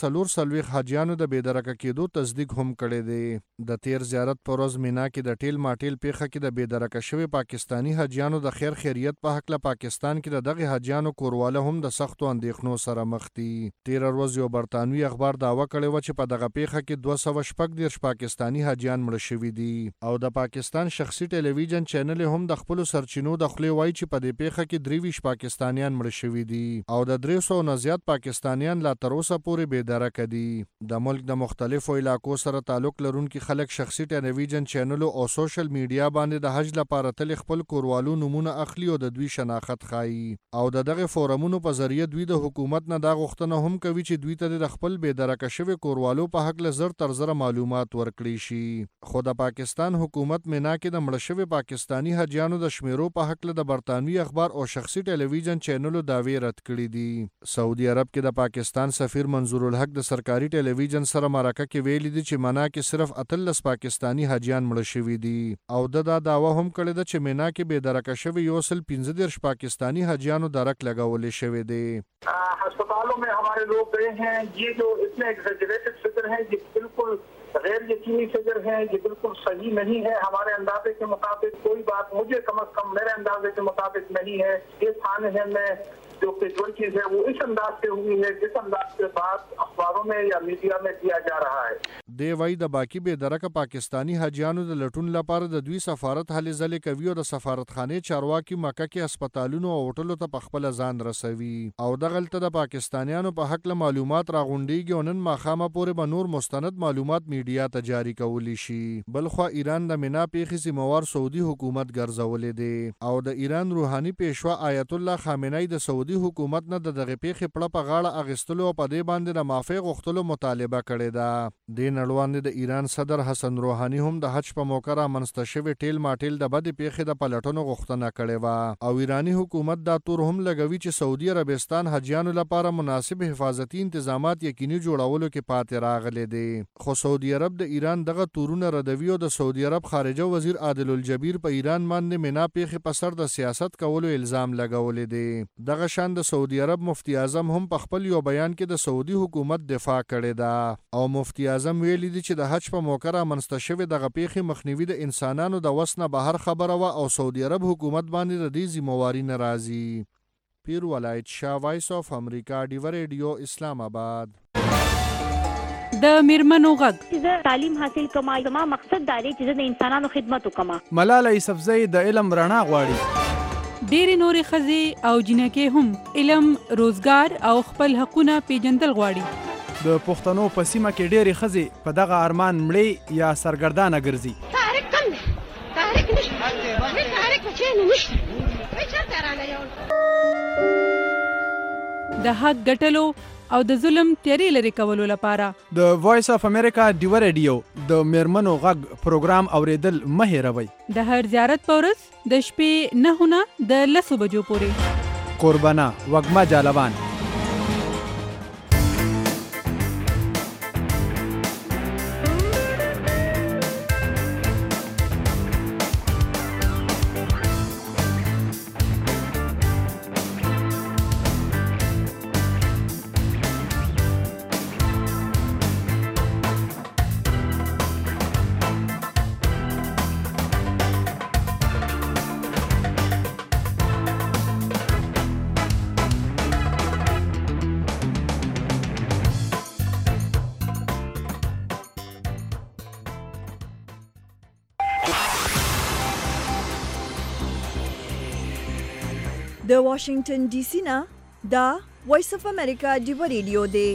340 حاجیانو د بېدرکه کېدو تصدیق هم کړی دی. د تیر زیارت پر ورځ مینا کې د ټیل ماټیل پیښه کې د بېدرکه شوی پاکستانی حاجیانو د خیر خیریت په حق له پاکستان کې د دغه حاجیانو کورواله هم د سختو اندېښنو سره مخ دي. تیر ورځ یو برتانوي اخبار دعوه کړې و چې په دغه پیښه کې 214 پاکستانی حاجیان مړه شوي دي او د پاکستان شخصي ټلویزیون چینل هم د خپل سرچینو د خولې وایي چې په دې پیښه کې 23 پاکستانیان مړه شوي دي او د 300 نه زیات پاکستانیان لا تر اوسه پورې بېدرکه دي. د ملک د مختلفو علاقو سره تعلق لرونکي خلک شخصي ټلویزیون چینلو او سوشل میډیا باندې د حج لپاره تل خپل کوروالو نمونه اخلي او د دوی شناخت ښایي او دغه فورمونو په ذریعه دوی د حکومت نه دا غوښتنه هم کوي چې دوی ته د خپل بېدرکه شوي کوروالو په حق له زر تر زره معلومات ورکړي شي. خو د پاکستان حکومت مینا کې د مړه شوي پاکستانی حاجیانو د شمیرو په حق له د برطانوي اخبار او شخصي ټلویزیون چینلو دعوې رد کړي دي. سعودي عرب کې د پاکستان سفیر منظور الحق د سرکاري ټلویزیون سره مرکه کې ویلي دي چې مینا کې صرف 18 پاکستانی حاجیان مړه شوي دي او دا دعوه هم کړې ده چې مینا کې بېدرکه شوي 115 پاکستانی حاجیانو درک لګولې شوی دی. अस्पतालों में हमारे लोग गए हैं, ये जो इतने exaggerated figure है ये बिल्कुल गैर यकीनी फिगर है, ये बिल्कुल सही नहीं है. हमारे अंदाजे के मुताबिक कोई बात मुझे कम अज कम मेरे अंदाजे के मुताबिक नहीं है. ये थाने में जो कैजुअल्टीज है वो इस अंदाज से हुई है जिस अंदाज से बात अखबारों में या मीडिया में किया जा रहा है. دی وای د باقی بېدرکه پاکستانی حاجیانو د لټون لپاره د دوی سفارت هلې ځلې کوي او د سفارتخانې چارواکي مکه کې هسپتالونو او هوټلو ته په خپله ځان رسوي او دغلته د پاکستانیانو په حق له معلومات راغونډېږي او نن ماښامه پورې به نور مستند معلومات میډیا ته جاری کولی شي. بلخوا ایران د مینا پیښې ذمهوار سعودي حکومت ګرځولې دی او د ایران روحاني پیشوا آیت الله خامنه‌ای د سعودي حکومت نه د دغه پیښې پړه په غاړه اخیستلو او په دې باندې د معافۍ غوښتلو مطالبه کړې ده. وړاندې د ایران صدر حسن روحاني هم د حج په موقع رامنځته شوې ټیل ماټیل د بدې پیښې د پلټنو غوښتنه کړې وه او ایراني حکومت دا تور هم لګوي چې سعودي عربستان حجیانو لپاره مناسب حفاظتي انتظامات یقیني جوړولو کې پاتې راغلی دی. خو سعودي عرب د ایران دغه تورونه ردوي او د سعودي عرب خارجه وزیر عادل الجبیر په ایران باندې مینا پیښې په سر د سیاست کولو الزام لګولی دی. دغه شان د سعودي عرب مفتی اعظم هم په خپل یو بیان کې د سعودي حکومت دفاع کړې ده او مفتی اعظم ویلي دي چې د حج په موقع رامنځته شوې دغه پیښې مخنیوي د انسانانو د وس نه بهر خبره وه او سعودي عرب حکومت باندې د دې ذمهواري نه راځي. پیر ولایت شاه، وایس آف امریکا، ډیو ریډیو، اسلام آباد. د میرمنو غږ زه تعلیم حاصل کوم، زما مقصد دا دی چې زه د انسانانو خدمت وکړم. ملاله یوسفزۍ د علم رڼا غواړي. ډېرې نورې ښځې او جینکې هم علم، روزګار او خپل حقونه پیژندل غواړي. د پښتنو په سیمه کې ډېرې ښځې په دغه ارمان مړې یا سرګردانه ګرځي. تاریخ کم دی، تاریخ نشته، تاریخ په چینو نشته، چېرته رانه یو د حق ګټلو او د ظلم تیارې لرې کولو لپاره د وایس اف امریکا ډیو ریډیو د میرمنو غږ پروګرام اوریدل مه هېروئ. د هر زیارت په ورځ د شپې 9 نه د 10 بجو پورې قربانه وگمه جالبان. د واشنگټن ډي سي نه دا وایس اف امریکا ډیو ریډیو دی.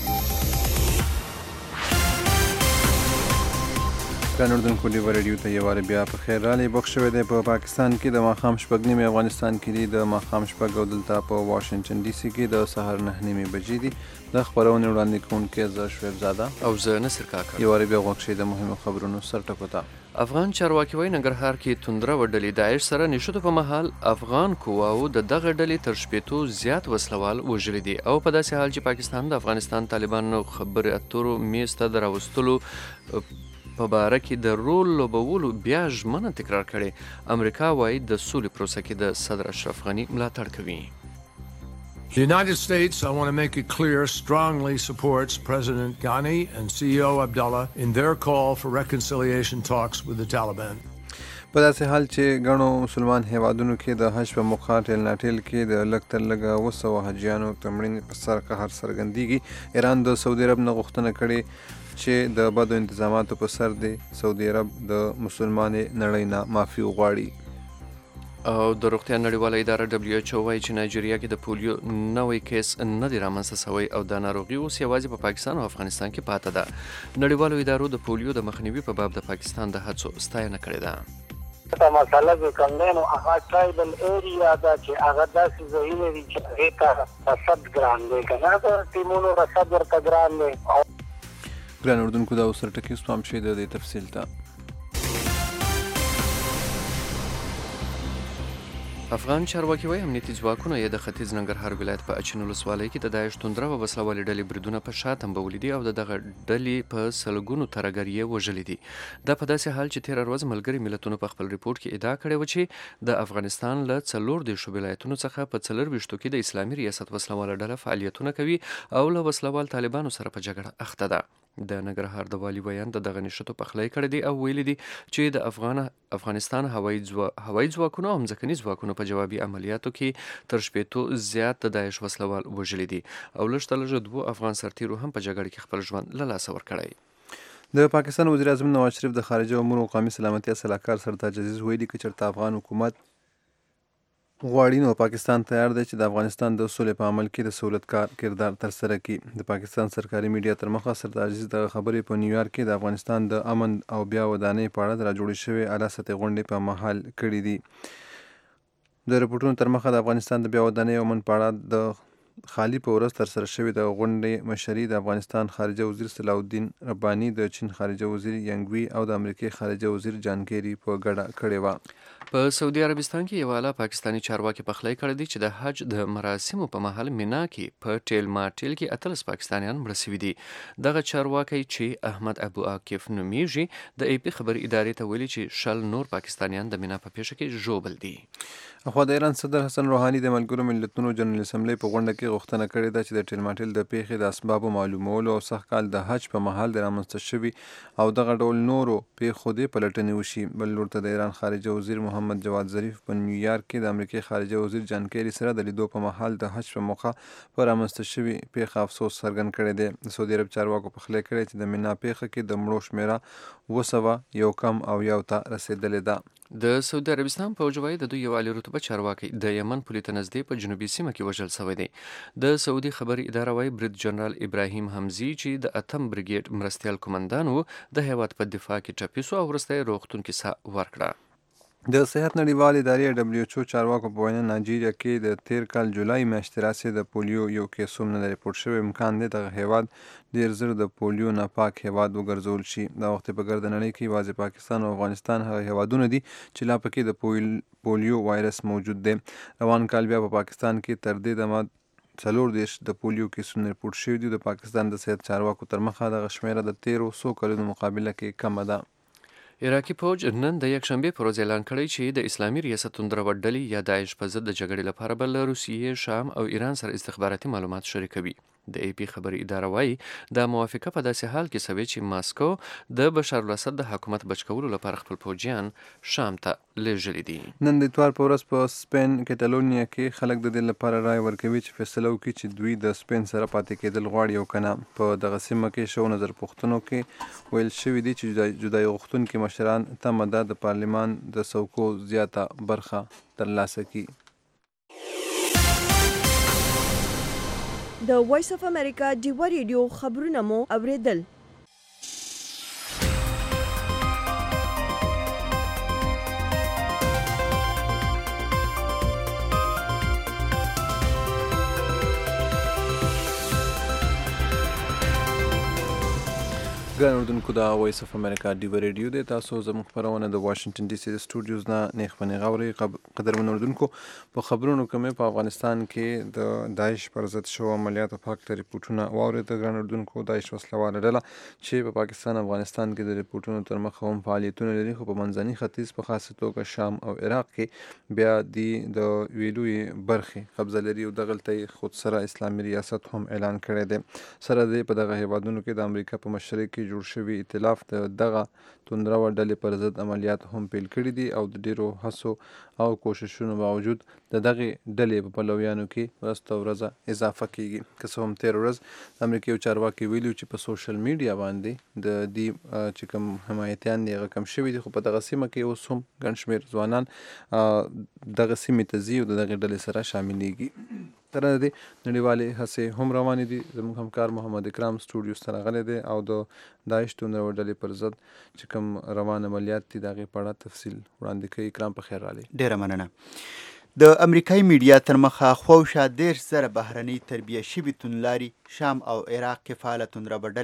اردوونکو ډیو ریډیو ته یو وار بیا په خیر راغلی. بوخت شوی دی په پاکستان کې د ماښام 6:30 افغانستان کې دی د ماښام 6 او دلته په واشنگټن ډي سي کې د سهار 9:30 بجې دي. د خبرونې وړاندې کوونکی زه شعیب زاده او زه نصر کاکړ. یو وار بیا غوږ شئ د مهمو خبرونو سرټکو ته. افغان چارواکي وایي ننګرهار کې توندره وډلې داعش سره نشته په محل افغان قواو د دغه ډلې تر شپېتو زیات وسلوال وژلي دي او په داسې حال چې پاکستان د افغانستان طالبانو خبرې اترو میز ته د راوستلو په باره کې د رول لوبولو بیا ژمنه تکرار کړې. امریکا وایي د سولې پروسه کې د صدر اشرف غني ملاتړ کوي. The United States, I want to make it clear, strongly supports President Ghani and CEO Abdullah in their call for reconciliation talks with the Taliban. په داسې حال چې ګڼو مسلمان هیوادونو کې د حج په موقع ټیل ناټیل کې د لږ تر لږه 200 حاجیانو تمرین په سر قهر څرګندېږي. ایران د سعودي عرب نه غوښتنه کړې چې د بدو انتظاماتو په سر دی سعودي عرب د مسلمانې نړۍ نه معافي وغواړي. او د روغتیا نړیواله اداره WHO وایي چې نایجیریا کې د پولیو نوی کیس نه دی رامنځته شوی او دا ناروغي اوس یوازې په پاکستان او افغانستان کې پاتې ده. نړیوالو ادارو د پولیو د مخنیوي په باب د پاکستان د هڅو ستاینه کړې ده. دا مسله چې کوم دی نو هغه ټرایبل ایریا ده چې هغه داسې ځایونه دي چې هغې ته رسد ګران دی که نه د ټیمونو رسد ورته ګران دی. ګران اردوونکو دا اوس سرټکي اوس پام شئ د دې تفصیل ته. افغان چارواکي وایي امنیتي ځواکونه یې د ختیځ ننګرهار ولایت په اچین ولسوالۍ کې د داعش توندره و وسلوالې ډلې بریدونه په شا تنبولي دي او د دغه ډلې په سلګونو ترهګر یې وژلي دي. دا په داسې حال چې تېره ورځ ملګري ملتونو په خپل ریپورټ کې ادعا کړې وه چې د افغانستان له 24 ولایتونو څخه په 24 کې د اسلامي ریاست وسلواله ډله فعالیتونه کوي او له وسلوال طالبانو سره په جګړه اخته ده. د ننګرهار د والي ویان د دغه نښتو پخلی کړی دی او ویلي دي چې د افغانستان هوایي ځواکونو او ځمکني ځواکونو په جوابي عملیاتو کې تر 80 زیات د داعش وسلوال وژلي دي او لږ تر لږه 2 افغان سرتیرو هم په جګړه کې خپل ژوند له لاسه ورکړی. د پاکستان وزیر اعظم نواز شریف د خارجه امور او قومي سلامتیا سلاکار سردار عزیز ویلي که چېرته افغان حکومت غواړي نو پاکستان تیار دی چې د افغانستان د سولې په عمل کې د سهولتکار کردار ترسره کړي. د پاکستان سرکاري میډیا تر مخه سردار عزیز دغه خبرې په نیویارک کې د افغانستان د امن او بیا ودانۍ په اړه د راجوړې شوې اعلی سطحې غونډې په مهال کړي دي. د رپورټونو تر مخه د افغانستان د بیا ودانۍ او امن په اړه د خالی په ورځ ترسره شوې د غونډې مشري د افغانستان خارجه وزیر صلاح الدین رباني، د چین خارجه وزیر ینګ وي او د امریکای خارجه وزیر جان کیری په ګډه کړې وه. په سعودي عربستان کې یو اعلی پاکستاني چارواکي پخلی کړی دی چې د حج د مراسمو په مهال مینا کې په ټیل ماټیل کې 18 پاکستانیان مړه شوي دي. دغه چارواکی چې احمد ابو عاکف نومیږي د ای پی خبر ادارې ته ویلي چې 10 نور پاکستانیان د مینا په پیښه کې ژوبل دي. اخوا د ایران صدر حسن روحاني د ملګرو ملتونو جنرال اسمبلی په غونډه کې غوښتنه کړې ده چې د ټیل ماټیل د پیښې د اسبابو معلومولو او سږ کال د حج په مهال د رامنځته شوي او دغه ډول نورو پیښو دې پلټنې وشي. بل لور ته د ایران خارجه وزیر محمد جواد ظریف په نیویارک کې د امریکای خارجه وزیر جان کیری سره د لیدو په مهال د حج په موقع په رامنځته شوي پیښه افسوس څرګند کړی دی. د سعودي عرب چارواکو پخلی کړی چې د مینا پیښه کې د مړو شمیره 200 کم او یو ته رسېدلې ده. د سعودي عربستان پوځ وایي د دوی یو عالي رتبه چارواکی د یمن پولې ته نږدې په جنوبي سیمه کې وژل شوی دی. د سعودي خبري اداره وایي برید جنرال ابراهیم حمزي چې د 8م بریګیډ مرستیال قومندان و د هیواد په دفاع کې ټپي شو او وروسته یې روغتون کې ساه ورکړه. د صحت نړیوال ادارې WHO چارواکو په وینا نایجیریا کې د تیر کال جولای میاشتې راسې د پولیو یو کیس هم نه ریپورټ شوی. امکان دی دغه هیواد ډیر زر د پولیو ناپاک هیواد وګرځول شي. دا وخت په ګرد نړۍ کې یوازې پاکستان او افغانستان هغه هیوادونه دي چې لا پکې د پولیو وایرس موجود دی. روان کال بیا په پاکستان کې تر دې دمه 40 د پولیو کیسونه ریپورټ شوي دي. د پاکستان د صحت چارواکو تر مخه دغه شمیره د 1300 کلونو مقابله کې کمه ده. عراقي فوج نن د یکشنبې پر ورځ اعلان کړی چې د اسلامي ریاست توندروړ ډلې یا داعش په ضد د جګړې لپاره به له روسیې، شام او ایران سره استخباراتي معلومات شریکوي. د ای پی خبري اداره وایي دا موافقه په داسې حال کې سوې چې ماسکو د بشار الاسد د حکومت بچ کولو لپاره خپل فوجیان شام ته لیږلي دي. نن د اتوار په ورځ په سپین کټالونیا کې خلک د دې لپاره رای ورکوي چې فیصله وکړي چې دوی د سپین سره پاتې کېدل غواړي او کنه. په دغه سیمه کې شو نظر پوښتنو کې ویل شوي دي چې جدایي غوښتونکي مشران تمه ده د پارلمان د څوکو زیاته برخه ترلاسه کړي. د وایس اف امریکا ډیوا ریډیو خبرونه مو اوریدل. ګران اردوونکو د وایس اف امریکا ډیوا ریډیو دی. تاسو زموږ خپرونه د واشنگټن ډي سي د سټوډیوز نه نیغ په نیغه اورئ. قدرمن اردوونکو، په خبرونو کې مې په افغانستان کې د داعش پر ضد شوو عملیاتو په هکله ریپورټونه واورېدل. ګران اردوونکو، داعش وسلواله ډله چې په پاکستان افغانستان کې د ریپورټونو تر مخه هم فعالیتونه لري، خو په منځني ختیځ په خاصه توګه شام او عراق کې بیا د ویلوی برخې قبضه لري او دغلته یې خود سره اسلامي ریاست هم اعلان کړی دی. سره دی په دغه هیوادونو کې د امریکا په مشرۍ کې جوړ شوي ائتلاف د دغه توندروړ ډلې پر ضد عملیات هم پیل کړي دي او د ډیرو هڅو او کوششونو باوجود د دغه ډلې په پلویانو کې ورځ تر ورځه اضافه کیږي. که څه هم تیر ورځ د امریکا یو چارواکي ویلي چې په سوشل میډیا باندې د دې چې کوم حمایتیان دي هغه کم شوي دي، خو په دغه سیمه کې اوس هم ګڼ شمېر ځوانان دغه سیمې ته ځي او د دغې ډلې سره شاملیږي. تر دې نړیوالې هڅې هم روانې دي. زموږ همکار محمد اکرام سټوډیوز ته راغلی دی او د داعش توندروړ ډلې پر ضد چې کوم روان عملیات دي د هغې په اړه تفصیل وړاندې کوي. اکرام په خیر راغلی. ډېره مننه. د امریکایي میډیا تر مخه خواوشا 10,000 بهرنۍ تربیه شوي توندلاري شام او عراق کې فعاله توندروړ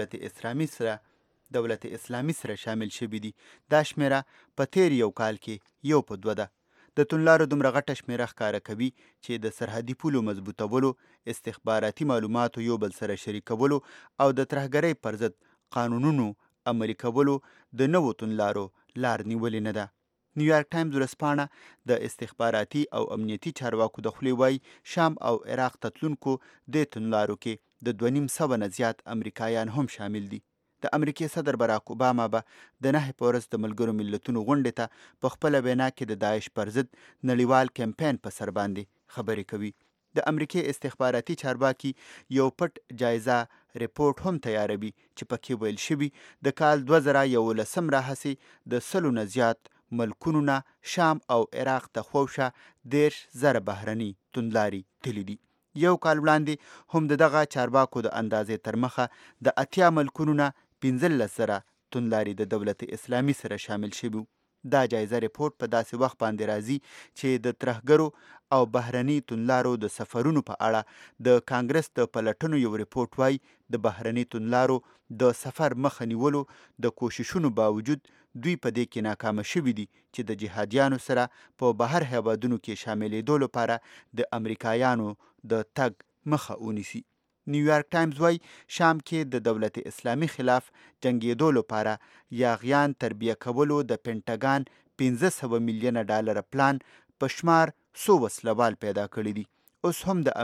ډلې دولت اسلامي سره شامل شوي دي. دا شمیره په تیر یو کال کې 1 په 2 ده. د توندلارو دومره غټه شمیره ښکاره کوي چې د سرحدي پولو مضبوطولو، استخباراتي معلوماتو یو بل سره شریکولو او د ترهګرۍ پر ضد قانونونو عملي کولو د نوو توندلارو لار نیولې نه ده. نیویارک ټایمز ورځپاڼه د استخباراتي او امنیتي چارواکو د خولې وایي شام او عراق ته تلونکو دې توندلارو کې د 2.5 نه زیات امریکایان هم شامل دي. د امریکې صدر براک اوباما به د 9 په ورځ د ملګرو ملتونو غونډې ته په خپله وینا کې د داعش پر ضد نړیوال کمپین په سر باندې خبرې کوي. د امریکې استخباراتي چارواکي یو پټ جایزه ریپورټ هم تیاروي چې پکې ویل شوي د کال 2011 راهیسې د 100 نه زیات ملکونو نه شام او عراق ته خواوشا 10,000 بهرني توندلاري تللي دي. یو کال وړاندې هم دغه چارواکو د اندازې تر مخه د 80 ملکونو نه 15,000 توندلاري د دولت اسلامي سره شامل شوي. دا جایزه ریپورټ په داسې وخت باندې راځي چې د ترهګرو او بهرني توندلارو د سفرونو په اړه د کانګرس د پلټنو یو ریپورټ وایي د بهرني توندلارو د سفر مخه نیولو د کوششونو باوجود دوی په دې کې ناکامه شوي دي چې د جهادیانو سره په بهر هیوادونو کې شاملېدو لپاره د امریکایانو د تګ مخه ونیسي. نیویارک ټایمز وایي شام کې د دولت اسلامي خلاف جنګېدو لپاره یاغیان تربیه کولو د پینټاګان $500 میلیونه پلان په شمار څو وسلوال پیدا کړي دي. روس هم د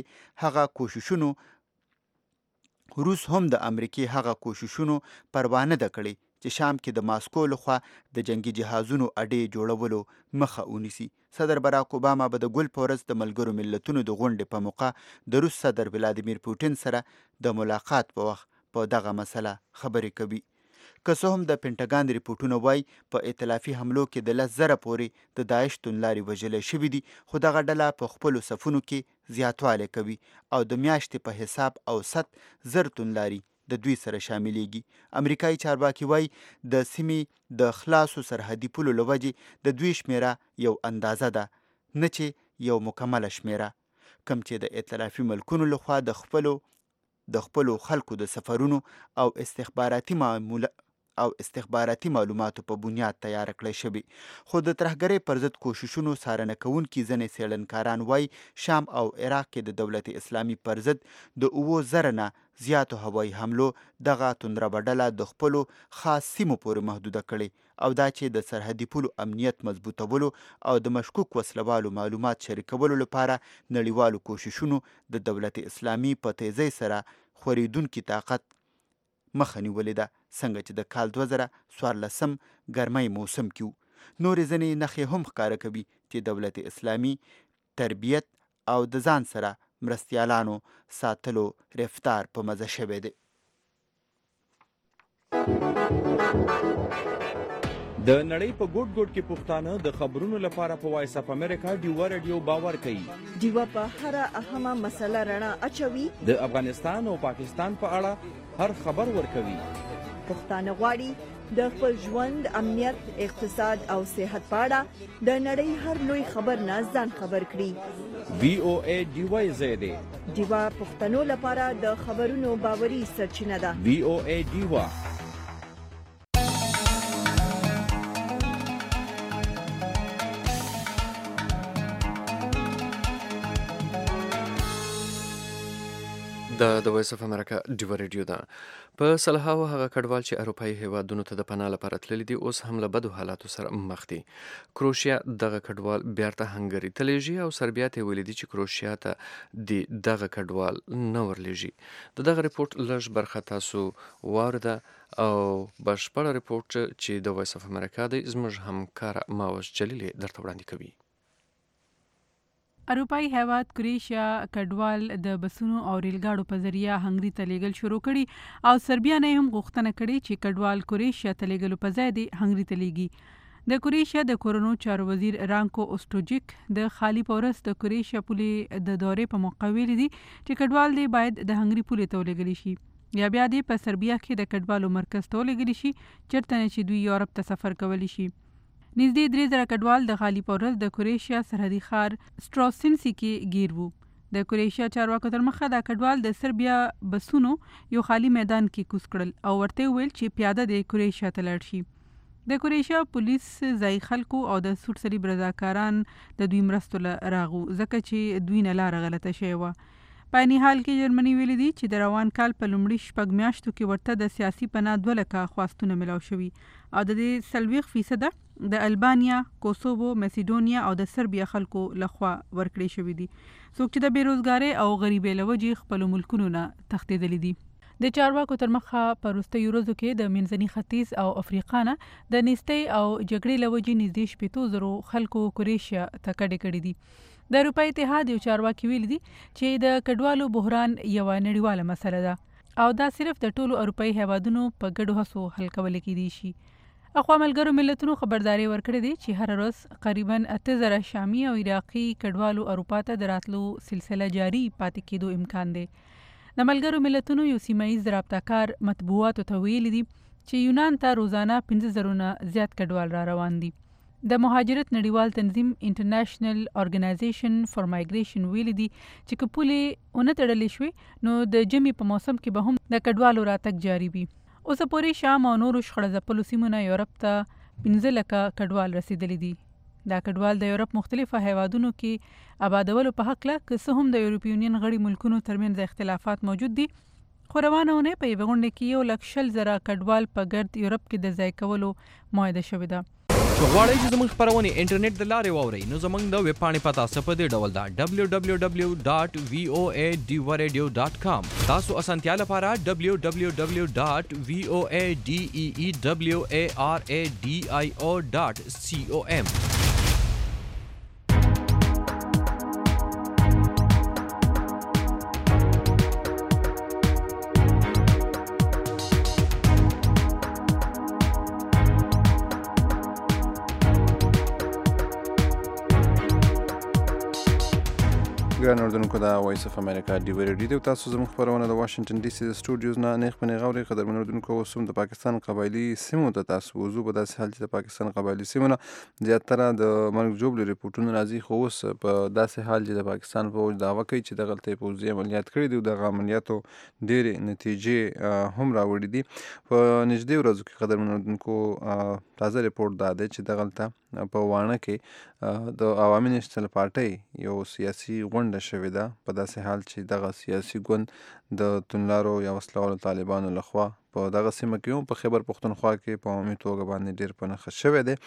امریکې هغه کوششونو پروا نه ده کړې چې شام کې د ماسکو لخوا د جنگي جهازونو اډې جوړولو مخه ونیسي. صدر براک اوباما به د ګل په ورځ د ملګرو ملتونو د غونډې په موقع د روس صدر ولادیمیر پوټین سره د ملاقات په وخت په دغه مسله خبرې کوي. که څه هم د پینټاګان ریپورټونه وایي په ائتلافي حملو کې د 10,000 پورې د داعش توندلاري وژلي شوي دي، خو دغه ډله په خپلو صفونو کې زیاتوالی کوي او د میاشتې په حساب اوسط 1000 توندلاري د دوی سره شاملېږي. امریکایي چارواکي وایي د سیمې د خلاصو سرحدي پولو له وجې د دوی شمیره یو اندازه ده، نه چې یو مکمله شمیره، کم چې د ائتلافي ملکونو لخوا د خپلو خلکو د سفرونو او استخباراتي معلوماتو په بنیاد تیار کړی شوی. خو د ترهګرۍ پر ضد کوششونو څارنه کوونکي ځینې څېړنکاران وایي شام او عراق کې د دولت اسلامي پر ضد د 7,000 نه زیاتو هوایي حملو دغه توندربه ډله د خپلو خاص سیمو پورې محدوده کړې، او دا چې د سرحدي پولو امنیت مضبوطولو او د مشکوک وسلوالو معلومات شریکولو لپاره نړیوالو کوششونو د دولت اسلامي په تیزۍ سره خورېدونکي طاقت مخه نیولې ده، څنګه چې د کال 2014 ګرمۍ موسم کې وو. نورې ځینې نښې هم ښکاره کوي چې دولت اسلامي تربیت او د ځان سره مرستیالانو ساتلو رفتار په مزه شوی دی. د نړۍ په ګوټ ګوټ کې پښتانه د خبرونو لپاره په وایس اف امریکا ډیوا رادیو باور کوي. ډیوا په هر اهمه مسله رڼا اچوي. د افغانستان او پاکستان په اړه هر خبر ورکوي. پښتانه غواړي د خپل ژوند، امنیت، اقتصاد او صحت په اړه د نړۍ هر لوی خبر نه ځان خبر کړي. VOA ډیوا زیاده ډیوا پښتنو لپاره د خبرونو باوري سرچینه ده. VOA ډیوا. د وایس اف امریکا ډیوا ریډیو ده. په سلهاوو هغه کډوال چې اروپایي هیوادونو ته د پناه لپاره تللي دي اوس هم له بدو حالاتو سره مخ دي. کروشیا دغه کډوال بیرته هنګري ته لیږي او سربیا ته ویلي دي چې کروشیا ته دغه کډوال نه ورلیږي. دغه ریپورت لږ برخه تاسو وارده او بشپړه ریپورت چې د وایس اف امریکا دی زموږ همکار ماوس جلیل درته وړاندې کوي. اروپایي هیواد کروشیا کډوال د بسونو او ریلګاډو په ذریعہ هنګري ته لیږل شروع کړي او سربیا نه هم غوښتنه کړې چې کډوال کروشیا ته لیږلو په ځای دی هنګري ته لیږي. د کروشیا د کورونو چارو وزیر رانکو اوسټوجیک د خالی پورس د کروشیا پولې د دورې په موقع ویلي دي چې کډوال دی باید د هنګري پولې ته ولېږل شي یا بیا دی په سربیا کې د کډوالو مرکز ته ولېږل شي چېرته نه چې دوی یورپ ته سفر کولی شي. نږدې 3,000 کډوال د خالی پورس د کروشیا سرحدي ښار سټراسینسي کې گیر وو. د کروشیا چارواکو تر مخه دا کډوال د سربیا بسونو یو خالی میدان کې کوز کړل او ورته ویل چې پیاده د کروشیا ته لاړ شي. د کروشیا پولیس ځای خلکو او د سوټ صلیب رضاکاران د دوی مرستو له راغو ځکه چې دوی نه لاره غلطه شوې وه. په عیني حال کې جرمني ویلي دي چې د روان کال په لومړي 6 میاشتو کې ورته د سیاسي پناه 2 لکه خواستونه ملاو شوي او د دې 40% د البانیا، کوسوو، مسیډونیا او د سربیا خلکو لخوا ورکړې شوې دي څوک چې د بیروزګارۍ او غریبۍ له وجې خپلو ملکونو نه تښتېدلي دي. د چارواکو تر مخه په وروستیو ورځو کې د منځني ختیځ او افریقا نه د نیستۍ او جګړې له وجې نږدې 80,000 خلکو کروشیا ته کډې کړي دي. د اروپا اتحاد یو چارواکي ویلي دي چې د کډوالو بحران یوه نړیواله مسله ده او دا صرف د ټولو اروپایي هیوادونو په ګډو هڅو حل کولی کیدی شي. اخوا ملګرو ملتونو خبرداري ورکړې دي چې هر ورځ قریبا 8,000 شامي او عراقي کډوالو اروپا ته د راتلو سلسله جاري پاتې کېدو امکان دی. د ملګرو ملتونو یو سیمایي رابطه‌کار مطبوعاتو ته ویلي دي چې یونان ته روزانه 15,000 نه زیات کډوال را روان دي. د مهاجرت نړیوال تنظیم انټرنیشنل ارګنایزیشن فار مایګریشن ویلي دي چې که پولې ونه تړلې شوې نو د ژمي په موسم کې به هم د کډوالو راتګ جاري وي. اوسه پورې شام او نورو شخړه ځپلو سیمو نه یورپ ته 15 لکه کډوال رسیدلی دي. دا کډوال د یورپ مختلفو هیوادونو کې آبادولو په هکله که څه هم د یورپي یونین غړي ملکونو ترمنځ اختلافات موجود دي خو روانه اونۍ په یوې غونډې کې 1,20,000 کډوال په ګرد یورپ کې د ځای کولو معاهده شوې ده. که غواړئ چې زموږ خپرونې انټرنیټ د لارې واورئ نو زموږ د ویب پاڼې پته څه په دې ډول ده www.voadivaradio.com. تاسو اسانتیا لپاره www.voadeewaradio.com. ګران اردوونکو دا وایس اف امریکا ډیو ریډیو دی تاسو زموږ خبرونه د واشنگټن ډي سي د سټوډیوز نه نیخ په غوړي قدرمن اردوونکو اوسم د پاکستان قبایلی سیمو ته تاسو وضو په داسې حال چې د پاکستان قبایلی سیمو نه زیاتره د مرګ جوړ ریپورتونه راځي خو اوس په داسې حال چې د پاکستان فوج دعوا کوي چې د غلطي پوځي عملیات کړي دي د عملیاتو ډېرې نتیجې هم راوړي دي په نږدې ورځو کې قدرمن اردوونکو تازه ریپورت دا دی چې د غلطه په وانه کې د عوامي نېشنل پارټۍ یو سیاسي غونډه شوې ده په داسې حال چې دغه سیاسي ګوند د توندلارو یا وسله والو طالبانو لخوا په دغه سیمه کې هم په خیبر پښتونخوا کې په عمومي توګه باندې ډېر په نښه شوی دی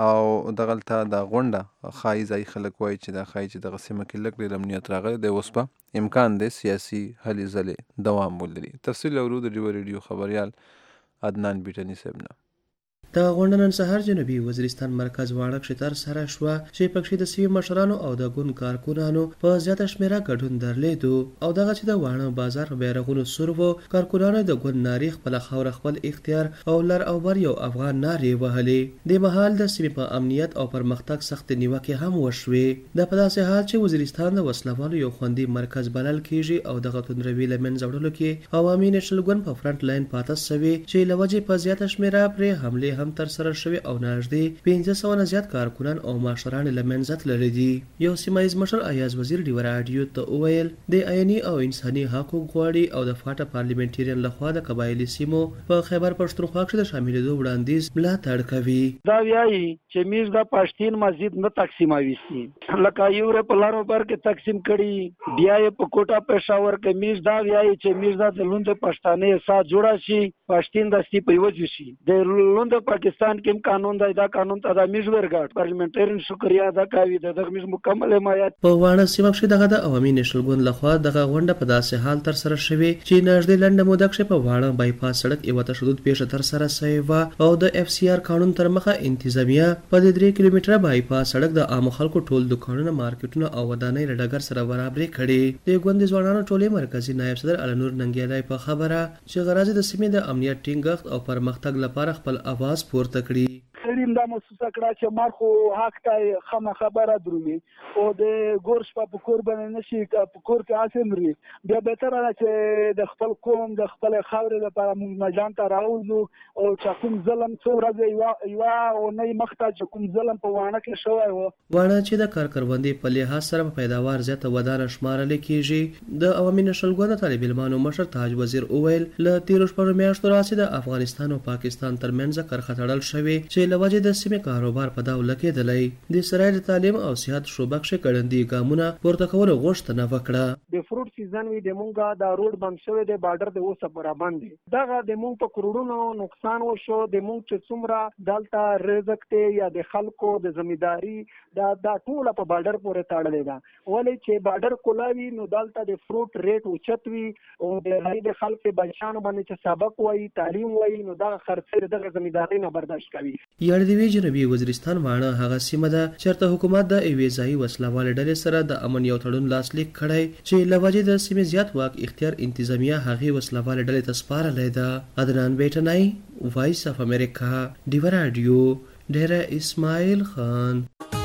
او دغلته دا غونډه ښایي ځایي خلک وایي چې دا ښایي چې دغه سیمه کې لږ ډېر امنیت راغلی دی اوس به امکان دی سیاسي هلې ځلې دوام ولري. تفصیل اورو د ډیو ریډیو خبریال عدنان بیټني صاحب نه. د غونډه نن سهار جنوبي وزیرستان مرکز واړه کښې ترسره شوه چې پکښې د سیمې مشرانو او د ګوند کارکونانو په زیاته شمېره ګډون درلودو او دغه چې د واړه بازار بیرغونو سور و کارکونانو د ګوند نارې خپله خاوره خپل اختیار او لر او بر یو افغان نارې وهلې. د مهال د سیمې په امنیت او پرمختګ سختې نیوکې هم وشوې. د په داسې حال چې وزیرستان د وسلوالو یو خوندي مرکز بلل کېږي او دغه توندروي له منځه وړلو کې عوامي نیشنل ګوند په فرنټ لاین پاته سوي چې له وجې په زیاته شمېره پرې حملې هم ترسره شوي او نږدې 500 نه زیات کارکونان او ماشران له منځه تللي دي. یو سیمه ییز مشر ایاز وزیر ډیو راډیو ته وویل د عیني او انساني حقوق غواړي او د فاټا پارلیمنټریان لخوا د قبایلي سیمو په خیبر پښتونخوا کې د شاملېدو وړاندیز ملاتړ کوي. دا وایي چې میز د پښتین مسجد نه تقسیموي سي لکه یو په لارو بر کې تقسیم کړي بیا یې په کوټه پېښور کې میز دا وایي چې میز د لوند پښتانه سات جوړه شي پښتین د سی په وجو شي د لوند پاکستان کې قانون دی دا قانون ته د میز ورګاټ پارلیمنټرین شکریا ادا کوي د میز مکمل حمایت. په واړه سیمه کې دغه د عوامي نیشنل ګوند لخوا دغه غونډه په داسې حال تر سره شوې چې نږدې لنډه موده کې په واړه بایپاس سړک یو تشدد پیښه تر سره شوې و او د اف سی آر قانون تر مخه انتظامیه په 3 کیلومتره بایپاس سړک د عام خلکو ټول دکانونه مارکیټونه او ودانۍ رډګر سره برابرې کړي. د ګوند ځوانانو ټولې مرکزی نائب صدر علنور ننګیالای په خبره چې غرض د سیمې د امنیت ټینګښت او پرمختګ لپاره خپل आवाज پورته کړي. خیریم دا محسوسه کړه چې مارخو حق ته خمه خبره درومي او د ګورش په کور باندې نشي په کور کې اسمري بیا به تر چې د خپل قوم د خپل خاورې لپاره موږ مجان ته راوځو او چې کوم ظلم څو ورځې یو او نه مخته چې کوم ظلم په وانه کې شوی و وانه چې د کارکروندې په لحاظ سره په پیداوار زیاته ودانه شمارل کیږي. د عوامي نشل ګوند طالب علمانو مشر تاج وزیر اویل له 13 میاشتو راځي د افغانستان او پاکستان ترمنځ کرخه تړل شوی چې لوجه د سیمې کاروبار په داو لګیدلی. د اسرائیل تعلیم او صحت شعبه کې ګړندي ګامونه پورته کول غوښتنه وکړه. د فروټ سیزن وی د مونږه دا روډ بند شوی د بارډر د اوسه برابر دي دغه د مونږ په کروڑونو نقصان وشو د مونږ چې څومره دلته رزق ته یا د خلکو د ځمېداري دا ټول په بارډر پورې تړلې ده ولې چې بارډر کولاوي نو دلته د فروټ ریټ اوچت وي او د خلکو بچانو باندې چې سبق وایي تعلیم وایي نو دا خرڅې دغه ځمېداري نه برداشت کوي. یړدوی جنوبي وزیرستان واړه هغه سیمه ده چېرته حکومت د یوې ځایي وسلوالې ډلې سره د امن یو تړون لاسلیک کړی چې له وجې د سیمې زیات واک اختیار انتظامیه هغې وسلوالې ډلې ته سپارلی ده. عدنان بیټنی وایس اف امریکا ډیو راډیو ډیره اسماعیل خان.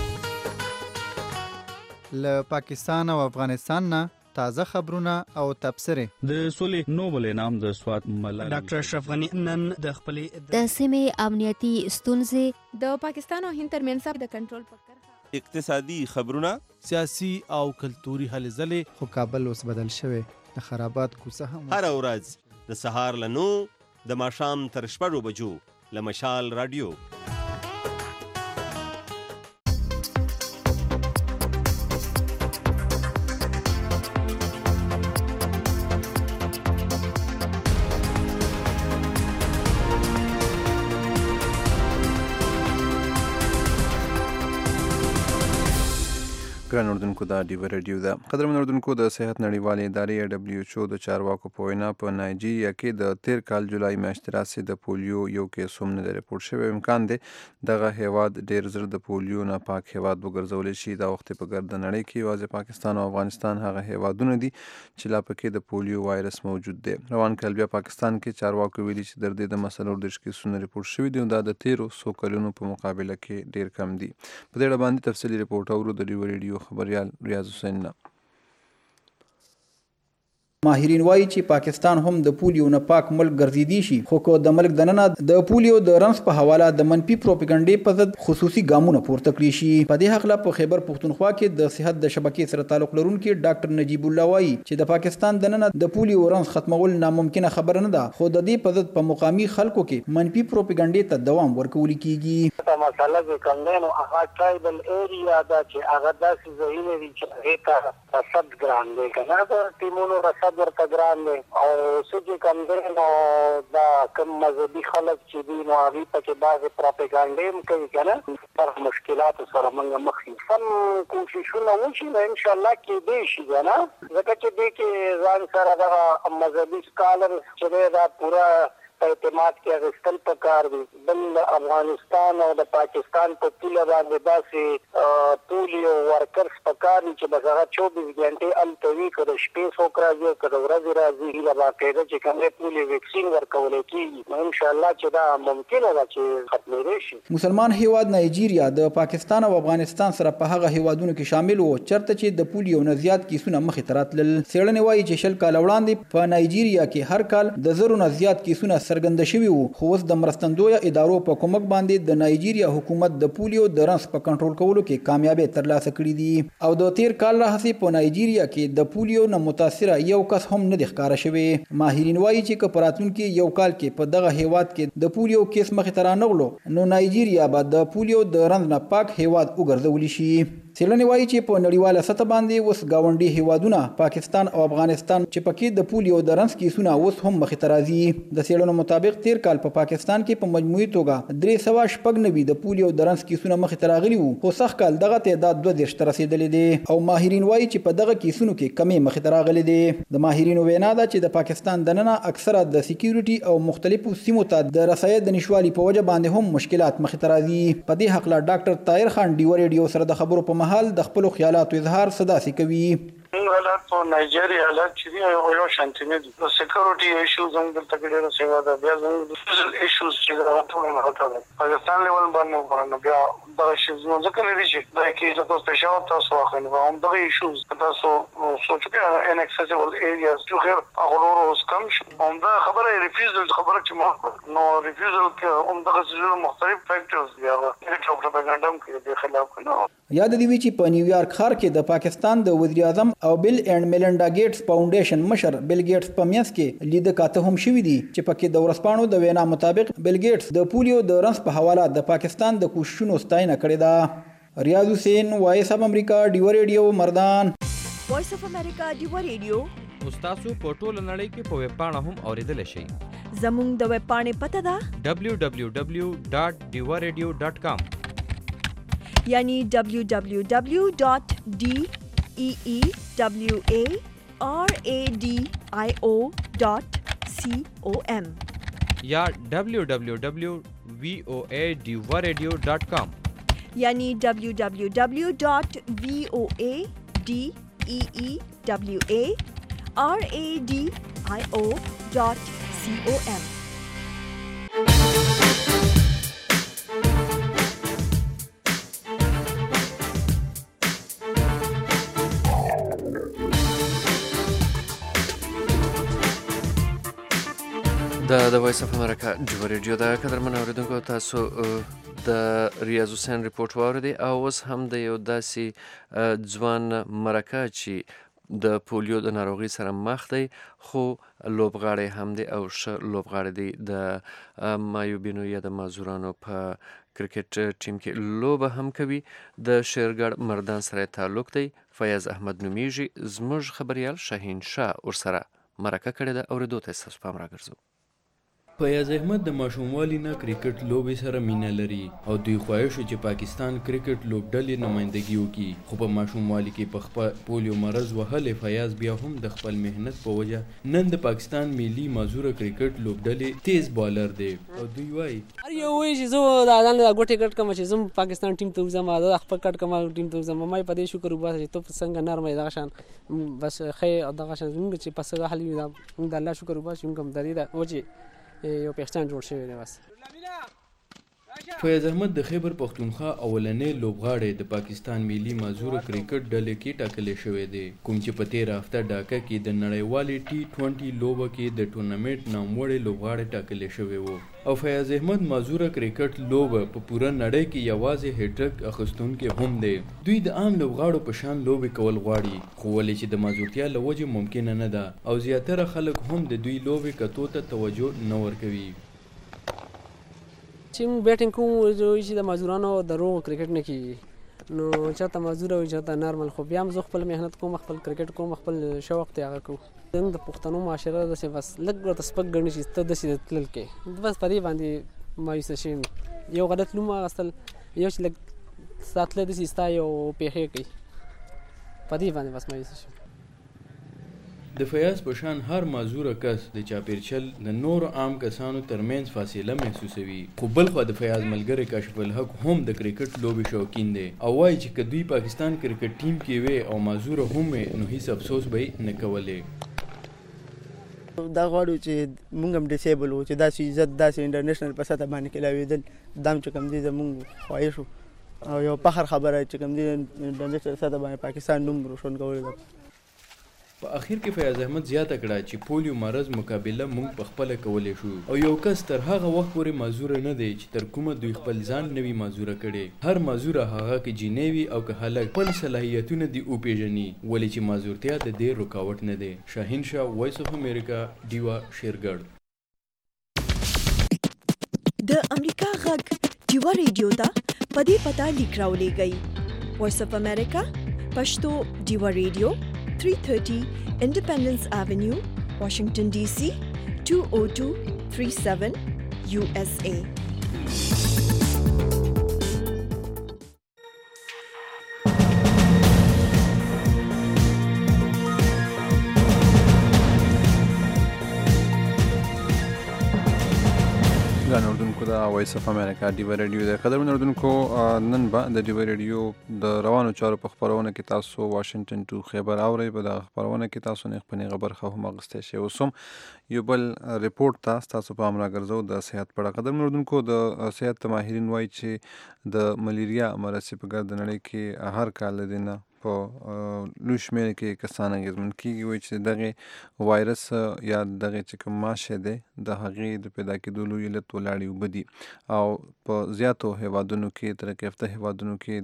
له پاکستان او افغانستان نه تازه خبرونه او تبصرې. د سولې نوبل انعام د سوات ملالۍ ډاکټر اشرف غنی نن د خپلې د سیمې امنیتي ستونزې د پاکستان او هند ترمنځ د کنټرول په کرښه اقتصادي خبرونه سیاسي او کلتوري هلې ځلې. خو کابل اوس بدل شوی د خرابات کوڅه هم هر ورځ د سهار له 9 د ماښام تر 6 بجو له مشال رادیو. ګران اردوونکو دا ډیو ریډیو ده. قدرمن اردوونکو د صحت نړیوالې ادارې WHO د چارواکو په وینا په نایجیریا کې د تیر کال جولای میاشتې راسې د پولیو یو کیس هم نه دی رپورټ شوی. امکان دی دغه هیواد ډیر زر د پولیو ناپاک هیواد وګرځولی شي. دا وخت په ګرد نړۍ کې یوازې پاکستان او افغانستان هغه هیوادونه دي چې لا پکې د پولیو وایرس موجود دی. روان کال بیا پاکستان کې چارواکو ویلي چې د دې د مسلو 30 کیسونه رپورټ شوي دي او دا د تیرو څو کلونو په مقابله کې ډیر کم دي. په دې اړه باندې تفصیلي رپورټ اورو د ډیو ریډیو خبريال ریاض حسین نه. ماهرین وایي چې پاکستان هم د پولیو نه پاک ملک ګرځېدی شي، خو که د ملک دننه د پولیو د رنس په حواله د منفي پروپاګاندا په ضد خصوصي ګامونه پورته کړی شي. په دې هکله په خیبر پښتونخوا کې د صحت د شبکې سره تعلق لرونکي ډاکټر نجیب الله وایي چې د پاکستان دننه د پولیو رنس ختمول ناممکنه خبره نه ده، خو د دې په ضد په مقامي خلکو کې منفي پروپاګاندا ته دوام ورکول کیږي. دا مسله چې کوم نو هغه ټرایبل ایریا دا چې هغه داسې ځایونه دي چې هغه ته رصد ګران دی کنه، دا ټیمونو رصد ورته ګران دی او چې کوم نو دا کوم مذهبي خلک چې دي نو هغه پکې بعض پروپاګاندا هم کوي کنه، پر مشکلات سره موږ مخ یو. سم کوششونه وشي نو ان شاء الله کې دې شي کنه، ځکه چې دې کې ځان سره دا مذهبي سکالر چې دا پورا اعتماد کې اغستل پکار دي. بل افغانستان او د پاکستان په پوله باندې داسې پولیو ورکرز پکار دي چې بس هغه 24 غنټې التوي کړه، شپې څوک راځي کړه ورځ راځي هیله باقاعده چې کومه پولیو ویکسین ورکول کېږي. ان شاء الله چې دا ممکنه ده چې ختمېږي شي. مسلمان هیواد نایجیریا د پاکستان او افغانستان سره په هغه هیوادونو کې شامل وو چرته چې د پولیو نه زیات کیسونه مخې ته راتلل. څېړنې وایي چې شل کال وړاندې په نایجیریا کې هر کال د زرو نه زیات کیسونه څرګند شوي وو، خو اوس د مرستندویه ادارو په کومک باندې د نایجیریا حکومت د پولیو د رنس په کنټرول کولو کې کامیابی ترلاسه کړې دي او د تیر کال راهیسې په نایجیریا کې د پولیو نه متاثره یو کس هم نه دی ښکاره شوی. ماهرین وایي چې که په راتلونکي یو کال کې په دغه هیواد کې د پولیو کیس مخې ته رانغلو نو نایجیریا به د پولیو د رنس نه پاک هیواد وګرځولی شي. څېړنې وایي چې په نړیواله سطح باندې اوس ګاونډي هیوادونه پاکستان او افغانستان چې پکې د پولیو د رنس کیسونه اوس هم مخې ته راځي. د څېړنو مطابق تیر کال په پاکستان کې په مجموعي توګه 396 د پولیو د رنس کیسونه مخې ته راغلي وو، خو سږ کال دغه تعداد 22 ته رسېدلی دی او ماهرین وایي چې په دغه کیسونو کې کمې مخې ته راغلي دي. د ماهرینو وینا ده چې د پاکستان دننه اکثره د سکیورټي او مختلفو سیمو ته د رسایت د نشوالي په وجه باندې هم مشکلات مخې ته راځي. په دې هکله ډاکټر طاهر خان ډیو ریډیو سره د خبرو په مهال د خپلو خیالاتو اظهار صداسي کوي. حالات په نایجیریا حالات چې دی یو شانتي نه دي. سکیورټي ایشوز هم دلته ډېر سیوا ده، بیا زموږ ایشوز چې راځي نه راځي پاکستان لیول باندې بیا دا شی زموږ ځکه لري چې دا کې تاسو ته شاو تاسو واخلئ هم دا ایشوز تاسو سوچ کې ان اکسسیبل ایریاز چې خیر هغه اوس کم هم دا خبره ریفیوزل خبره چې ما نو ریفیوزل کې هم دا څه مختلف فیکټرز دی هغه پروپاګاندا هم کې د خلاف کنه. یاد دی چې په نیویارک ښار کې د پاکستان د وزیر اعظم او بیل اینڈ میلنډا ګیټس فاونډیشن مشر بیل ګیټس په میانس کې لیده کاته هم شوې دي چې پکې د ورسپانو د وینا مطابق بیل ګیټس د پولیو د رنس په حواله د پاکستان د کوششونو ستاینه کړې ده. ریاض حسین، وایس اف امریکا، ډیو ریډیو، مردان. وایس اف امریکا ډیو ریډیو تاسو په ټوله نړۍ کې په ویب پاڼه هم اوریدل شئ. زموږ د ویب پاڼې پته ده www.diwaradio.com یعنی www.deewaradio.com یا www.voadiwaradio.com یعنی www.voadiwaradio.com. د وایس اف امریکا ډیو ریډیو د قدرمن اوریدونکو تاسو د ریاض حسین رپورټ واوریدئ او اوس هم د یو داسې ځوان مرکه چې د پولیو د ناروغۍ سره مخ دی خو لوبغاړی هم دی او ښه لوبغاړی دی د مایوبینو یا د معذورانو په کرکټ ټیم کې لوبه هم کوي. د شیرګړ مردان سره تعلق دی. فیاض احمد نومیږي. زموږ خبریال شاهین شاه ورسره مرکه کړې ده. اورېدو ته ستاسو پام راګرځو. فیاض احمد د ماشوموالي نه کرکټ لوبې سره مینه لري او دوی خواهش چې پاکستان کرکټ لوبډلې نمائندګي وکړي، خو په ماشوموالي کې په خپل پولیو مرض وهلې فیاض بیا هم د خپل مهنت په وجه نن د پاکستان ملي معذوره کرکټ لوبډلې تیز بالر دی او دوی وایي هر یو وایي چې زه د ځان له ګوټې کټ کوم چې زم پاکستان ټیم ته وځم، د خپل کټ کوم ټیم ته وځم. مې په دې شکر وباسه چې ته څنګه نرمه دغه شان بس خې دغه شان زموږ چې پس حل وي د الله شکر وباسه کوم درې دا و چې یو پاکستان جوړ شوی دی. بس فیاض احمد د خیبر پښتونخوا اولنې لوبغاړی د پاکستان ملي معذور کرکټ ډلې کې ټاکل شوی دی، کوم چې په تیر هفته ډاکا کې د نړیوالې T20 لوبه کې د ټورنمنټ ناموړی لوبغاړی ټاکل شوی و. او فیاض احمد معذور کرکټ لوبه په پوره نړۍ کې یوازې هټریک اخیستونکی هم دی. دوی د عام لوبغاړو په شان لوبې کول غواړي، خو ولې چې د معذورتیا له وجې ممکنه نه ده او زیاتره خلک هم د دوی لوبې کتو ته توجه نه ورکوي. چې موږ بیټینګ کوو چې د معذورانو د روغ کرکټ نه کېږي، نو چاته معذور وي چاته نارمل، خو بیا هم زه خپل محنت کوم، خپل کرکټ کوم، خپل شوق ته هغه کوم. زموږ د پښتنو معاشره داسې بس لږ ورته سپک ګڼي چې ته داسې تلل کې، بس په دې باندې مایوسه شوی یم. یو غلط نوم اخیستل، یو چې لږ ستا تله داسې ستا یو پیښې کوي، په دې باندې بس مایوسه شوم. د فیاض په شان هر معذوره کس د چاپیرچل د نورو عام کسانو ترمنځ فاصله محسوسوي، خو بل خوا د فیاض ملګری کاشف الحق هم د کرکټ لوبې شوقین دی او وایي چې که دوی پاکستان کرکټ ټیم کې وي او معذوره هم وي نو هیڅ افسوس به یې نه کولی. دا غواړو چې موږ هم ډیسیبل وو، چې داسې عزت داسې انټرنیشنل په سطح باندې کلاوېدل، دا هم چې کوم دی زموږ خواهش وو او یو فخر خبره چې کوم دی انټرنیشنل سطح باندې پاکستان نوم روشن کول ده. په اخر کې فیاض احمد زیاته کړه چې پولیو مرض مقابله موږ په خپله کولی شو او یو کس تر هغه وخت پورې معذوره نه دی چې تر کومه دوی خپل ځان نه وي معذوره کړی. هر معذوره هغه که جینۍ وي او که هلک خپل صلاحیتونه دې وپېژني، ولې چې معذورتیا د دې رکاوټ نه دی. شاهین شاه، وایس اف امریکا، ډیوا شیرګړ. د امریکا غږ ډیوا ریډیو ته په دې پتا لیک راولېږئ. وایس اف امریکا پښتو ډیوا ریډیو 330 Independence Avenue, Washington, D.C. 20237, USA. ګران اردوونکو د وایس اف امریکا ډیوا ریډیو د قدرمن اردوونکو نن به د ډیوا ریډیو د روانو چارو په خپرونه کې تاسو واشنگټن ټو خبر اورئ. په دغه خپرونه کې تاسو نه خپلې خبرخه هم اخیستی شئ. اوس هم یو بل ریپورټ تاسو په پام راګرځو د صحت په اړه. قدرمن اردوونکو د صحت ماهرین وایي چې د ملیریا مرض په ګرد نړۍ کې هر کال د نه په لوی شمېر کې کسان اغېزمن کېږي. وایي چې دغه وایرس یا دغه چې کوم ماشه دی د هغې د پیدا کېدو لوی علت ولاړې اوبه دي او په زیاتو هیوادونو کې ترقي یافته هیوادونو کې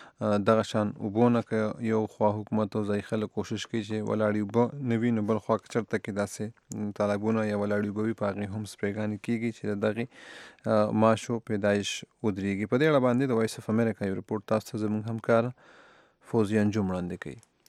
د دغه شان اوبو نه که یو خوا حکومت او ځایي خلک کوشش کوي چې ولاړې اوبه نه وي، نو بل خوا که چېرته کې داسې تالابونه یا ولاړې اوبه وي په هغې هم سپرېګانې کېږي چې د دغې ماشو پیدایش ودرېږي. په دې اړه باندې د وایس اف امریکا یو ریپورټ تاسو ته زموږ همکار فوزي انجم وړاندې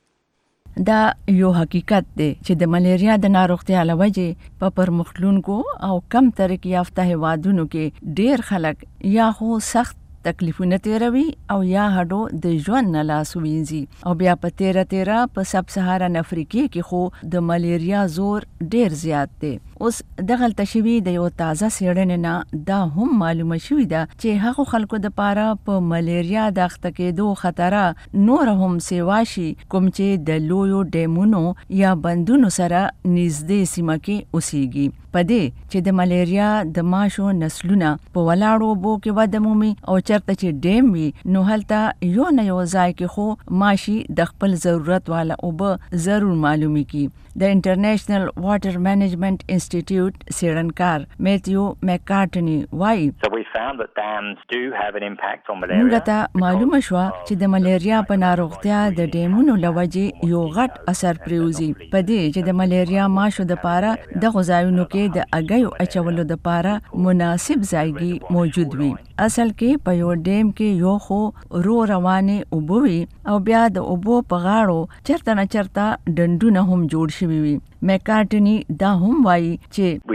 کوي. دا یو حقیقت دی چې د ملیریا د ناروغتیا له وجې په پرمختلونکو او کم ترقي یافته هیوادونو کې ډېر خلک یا خو سخت تکلیفونه تیروي او یا هډو د ژوند نه لاس وینځي او بیا په تیره په سب سهارن افریقې کې خو د ملیریا زور ډیر زیات دی. اوس دغلته شوي د یو تازه څېړنې نه دا هم معلومه شوې ده چې هغو خلکو دپاره په ملیریا د اخته کېدو خطره نور هم سیوا شي کوم چې د لویو ډیمونو یا بندونو سره نږدې سیمه کې اوسیږي. په دې چې د ملیریا د ماشو نسلونه په ولاړو اوبو کې وده مومي او چرته چې ډیم وي نو هلته یو نه یو ځای کې خو ماشي د خپل ضرورت والا اوبه ضرور معلومي کی. د انټرنیشنل واټر مینجمنٹ انسټیټیوټ څېړنکار میتیو میکارټني وایي موږ ته معلومه شوه چې د ملیریا په ناروغتیا د ډیمونو له وجې یو غټ اثر پرېوځي په دې چې د ملیریا ماشو دپاره دغو ځایونو کې د اګیو اچولو دپاره مناسب ځایګي موجود وي. اصل کې په یو ډیم کې یو خو روانې اوبه وي او بیا د اوبو په غاړو چرته نه چرته ډنډونه هم جوړ شوي وي. میکارټني دا هم وایي چې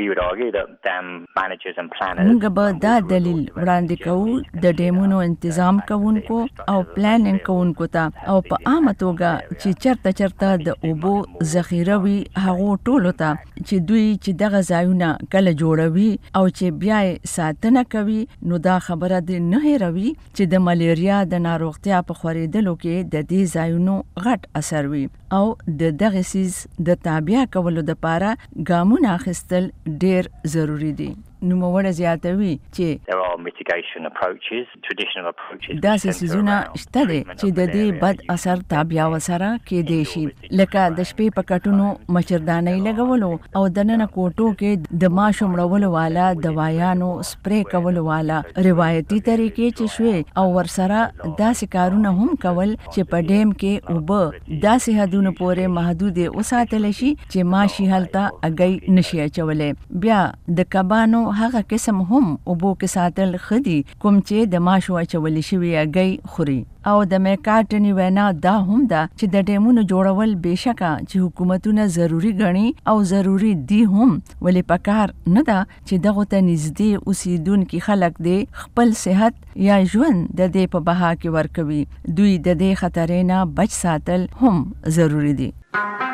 موږ به دا دلیل وړاندې کوو د ډیمونو انتظام کوونکو او پلانینګ کوونکو ته او په عامه توګه چې چرته د اوبو ذخیره وي هغو ټولو ته چې دوی چې دغه ځایونه کله جوړوي او چې بیا یې ساتنه کوي نو دا خبره دې نه هېروي چې د ملیریا د ناروغتیا په خورېدلو کې د دې ځایونو غټ اثر وي او د دغه سیز د تابع کولو دپاره ګامونه اخیستل ډیر ضروری دي. نوموړه زیاتوي چې داسې سيزونه شته دي چې د دې بد اثر تابع وسره کې دي شي لکه د شپې په کټونو مچردانۍ لګولو او د نن کوټو کې د ماشوم مړولو والا دوايانو سپری کولو والا روایتي طریقې چې شوي او ورسره داسې کارونه هم کول چې په ډیم کې اوبه داسې حدونو پورې محدود وساتل شي چې ماشي هلته اگئی نشي اچولې بیا د کبانو هغه قسم هم اوبو کې ساتل خدي کوم چې د ماشو اچول شي اگئی خوري او د میکارټنی وینا دا هم ده چې د ډیمونو جوړول بهشکه چې حکومتونه ضروری ګڼي او ضروری دي هم ولې پکار نه ده چې دغه ته نږدې اوسیدونکو خلک دې خپل صحت یا ژوند د دې په بها کې ورکوي دوی د دې خطرې نه بچ ساتل هم ضروری دي